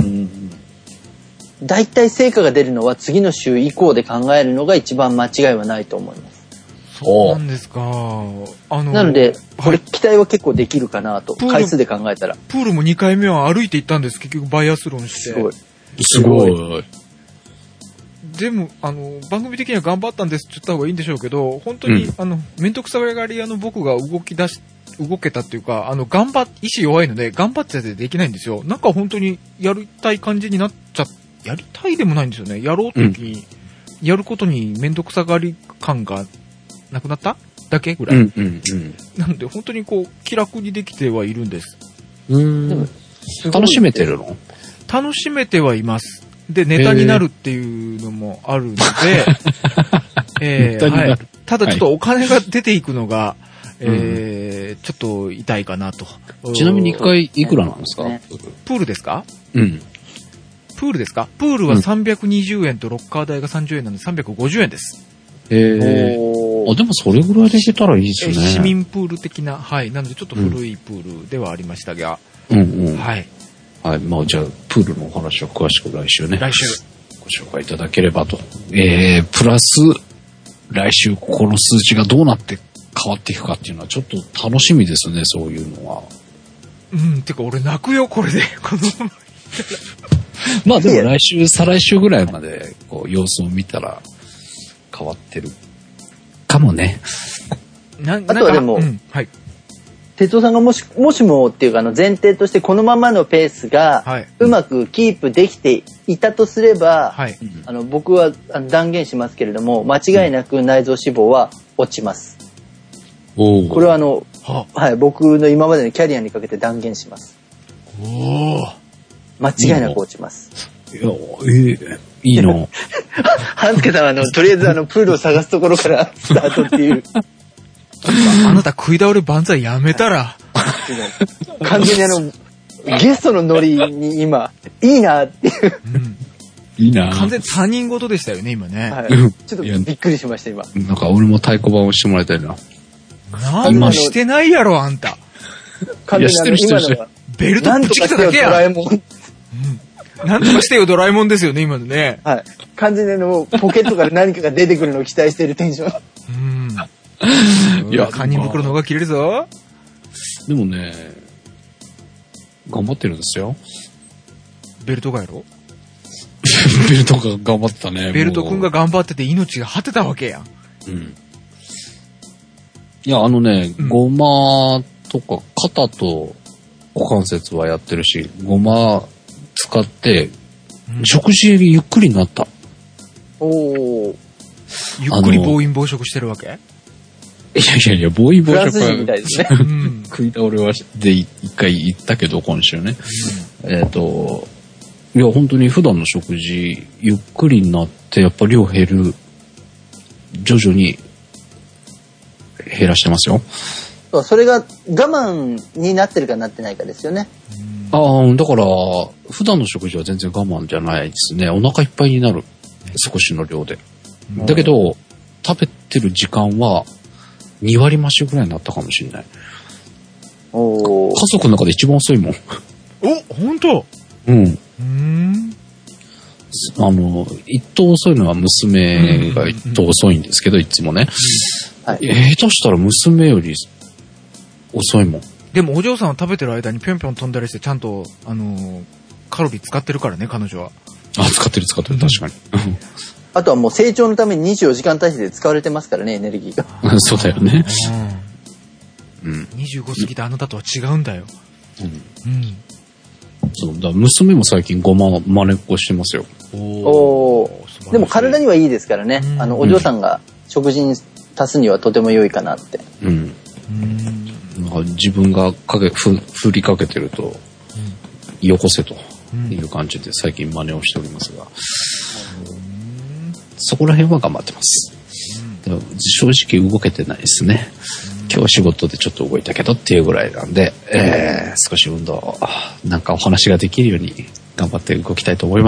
だいたい成果が出るのは次の週以降で考えるのが一番間違いはないと思います。 そうなんですか。あのなのでこれ期待は結構できるかなと、回数で考えたら。 プールもにかいめは歩いて行ったんです。結局バイアスロンして。 すごい。 すごい。 でもあの番組的には頑張ったんですって言った方がいいんでしょうけど、本当に、うん、あの面倒くさがり屋の僕が動き出し動けたっていうか、あの頑張っ意志弱いので頑張っちゃってできないんですよ。なんか本当にやりたい感じになっちゃって。やりたいでもないんですよね。やろうという気にやることにめんどくさがり感がなくなっただけぐらい。 うんうんうん。 なので本当にこう気楽にできてはいるんです。 うーん。楽しめてるの？ 楽しめてはいます。で、ネタになるっていうのもあるので、えーはい、ただちょっとお金が出ていくのが、はい、えー、ちょっと痛いかなと。 ちなみに一回いくらなんですか？ プールですか？ うん。 プールですか？プールはさんびゃくにじゅうえんとロッカー代がさんじゅうえんなのでさんびゃくごじゅうえんです。 へー。あ、でもそれぐらいでいけたらいいですね。 市民プール的な、はい。なのでちょっと古いプールではありましたが、 うんうん。 はい。 はい。まあじゃあ、プールのお話は詳しく来週ね。 来週。 ご紹介いただければと。えー、プラス、来週この数字がどうなって変わっていくかっていうのはちょっと楽しみですね、そういうのは。 うん、てか俺泣くよ、これで。このまままあでも来週、再来週ぐらいまで、こう、様子を見たら変わってるかもね。 なあとはでも、うん、 はい。 哲夫さんがもし、もしもっていうか、あの前提としてこのままのペースがうまくキープできていたとすれば、はい、あの僕は断言しますけれども、間違いなく内臓脂肪は落ちます。 おこれはあの、ははい、僕の今までのキャリアにかけて断言します。 お間違いなく落ちます。 いや、えー、いいの。 半助さんはあの、とりあえずあの、プールを探すところからスタートっていう。 あなた食い倒れ万歳やめたら。 完全にあの、ゲストのノリに今、いいなっていう、 うん。 いいな。 完全に他人事でしたよね、今ね。 はい、ちょっとびっくりしました、今。 なんか俺も太鼓判をしてもらいたいな。 なんもしてないやろ、あんた。 完全にあの、今のは。 ベルトプチ来ただけや。 ドラえもん。うん。 なんとかしてよ、ドラえもんですよね、今のね。 はい。完全にあの、ポケットから何かが出てくるのを期待してるテンション。 うん。いや、堪忍袋の方が切れるぞ。 でもね、頑張ってるんですよ。 ベルトがやろベルトが頑張ってたね。 ベルト君が頑張ってて命が果てたわけやん。 うん。いや、あのね、うん、ゴマとか肩と股関節はやってるし、ゴマ使って、うん、食事ゆっくりになった。 おー。 ゆっくり暴飲暴食してるわけ？ いやいやいや、暴飲暴食は、 みたいですね。 食い倒れはで一回言ったけど、今週ね。うん、えっと、いや、本当に普段の食事、ゆっくりになって、やっぱ量減る。徐々に減らしてますよ。 それが我慢になってるかなってないかですよね。 ああ、だから、普段の食事は全然我慢じゃないですね。お腹いっぱいになる。少しの量で。だけど、食べてる時間はに割増しぐらいになったかもしれない。 お家族の中で一番遅いもん。 お、本当？ うん。 うーん。 あの、一頭遅いのは娘が一頭遅いんですけど、いつもね。 はい、 下手したら娘より遅いもん。 でもお嬢さんは食べてる間にぴょんぴょん飛んだりしてちゃんと、あのー、カロリー使ってるからね、彼女は。 あ、使ってる使ってる、確かに。 あとはもう成長のためににじゅうよじかん体制で使われてますからね、エネルギーが。 そうだよね。 うん。にじゅうご過ぎたあなたとは違うんだよ。 うん。うん。そうだ、娘も最近ごま真似っこしてますよ。 おー。でも体にはいいですからね。あの、お嬢さんが食事に足すにはとても良いかなって。 うん。うんなんか自分がかけふ振りかけてると、うん、よこせという感じで最近真似をしておりますが、うん、そこら辺は頑張ってます。うん、でも正直動けてないですね。うん、今日は仕事でちょっと動いたけどっていうぐらいなんで、えー、少し運動なんかお話ができるように頑張って動きたいと思います。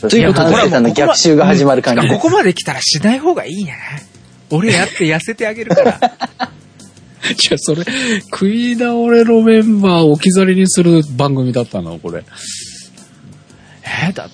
ということで、さんの逆襲が始まる感じです。 ここまで来たらしない方がいいな。俺やって痩せてあげるから。 じゃあそれ、食い倒れのメンバーを置き去りにする番組だったのこれ。 えー、だって、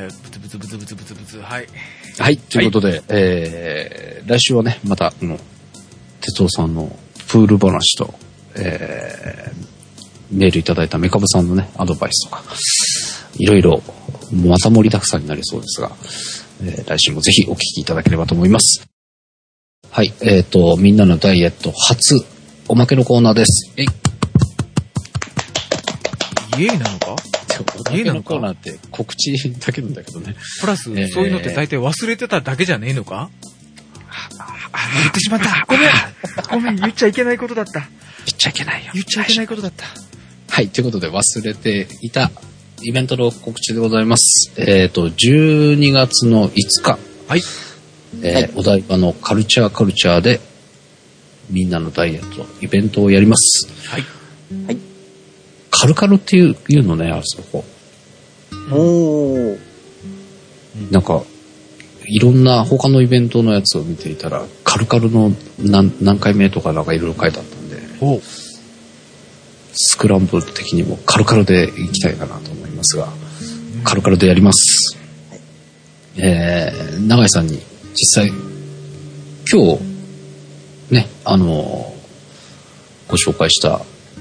ブツブツブツブツブツブツ、はい。 はい、ということで、はい、えー、来週はね、また、この、哲夫さんのプール話と、えー、メールいただいたメカブさんのね、アドバイスとか、いろいろ、また盛りだくさんになりそうですが、えー、来週もぜひお聞きいただければと思います。はい、えっと、みんなのダイエット初おまけのコーナーです。えい。 イエイなのか？ おだけのコーナーって告知だけなんだけどね。 プラス、 えーそういうのって大体忘れてただけじゃねえのか？あ、言ってしまった。ごめん。ごめん、言っちゃいけないことだった。 言っちゃいけないよ。 言っちゃいけないことだった。 はい、ということで忘れていたイベントの告知でございます。えっと、じゅうにがつのいつか。 はい。 えーはい、 お台場のカルチャーカルチャーで、みんなのダイエットイベントをやります。 はい。 はい。 カルカルっていう、いうのね、あそこ。 おー。 なんか、いろんな他のイベントのやつを見ていたら、カルカルの何何回目とかなんかいろいろ書いてあったんで、 おスクランブル的にもカルカルで行きたいかなと思いますが、カルカルでやります。 はい、 えー、永井さんに実際、今日、ね、あのー、ご紹介した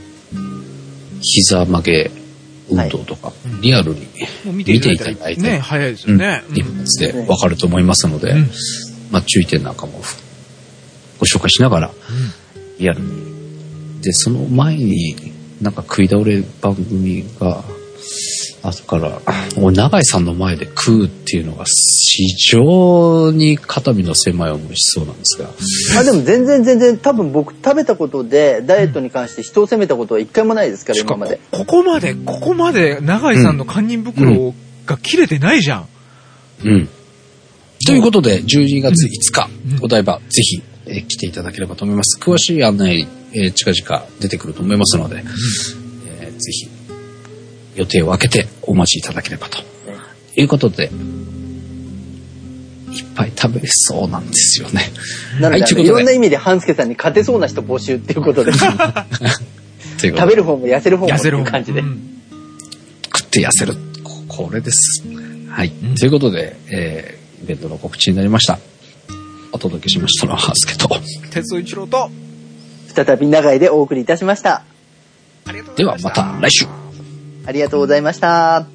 膝曲げ運動とか、はい、リアルに見ていただいて、 ね、早いですよね。 うん、一発でわかると思いますので、うん、まあ注意点なんかもご紹介しながら、うん、リアルに。で、その前になんか食い倒れ番組が、後から、俺、永井さんの前で食うっていうのが非常に肩身の狭い思いしそうなんですが。 あ、でも全然全然多分僕食べたことでダイエットに関して人を責めたことは一回もないですから、今まで。 ここまで、ここまで永井さんの堪忍袋が切れてないじゃん。 うん。うん、ということで、じゅうにがついつか、うん、お台場、ぜひ、えー、来ていただければと思います。詳しい案内、えー、近々出てくると思いますので、うん、えー、ぜひ、予定を空けてお待ちいただければということで、いっぱい食べれそうなんですよね。 なので、はい、 いろんな意味で半助さんに勝てそうな人募集っていうことで食べる方も痩せる方もっていう感じで、うん、 食って痩せる、これです。はい、うん、ということで、えー、イベントの告知になりました。お届けしましたのは半助と鉄尾一郎と再び長井でお送りいたしました。 ありがとうございました。 ではまた来週。 ありがとうございました。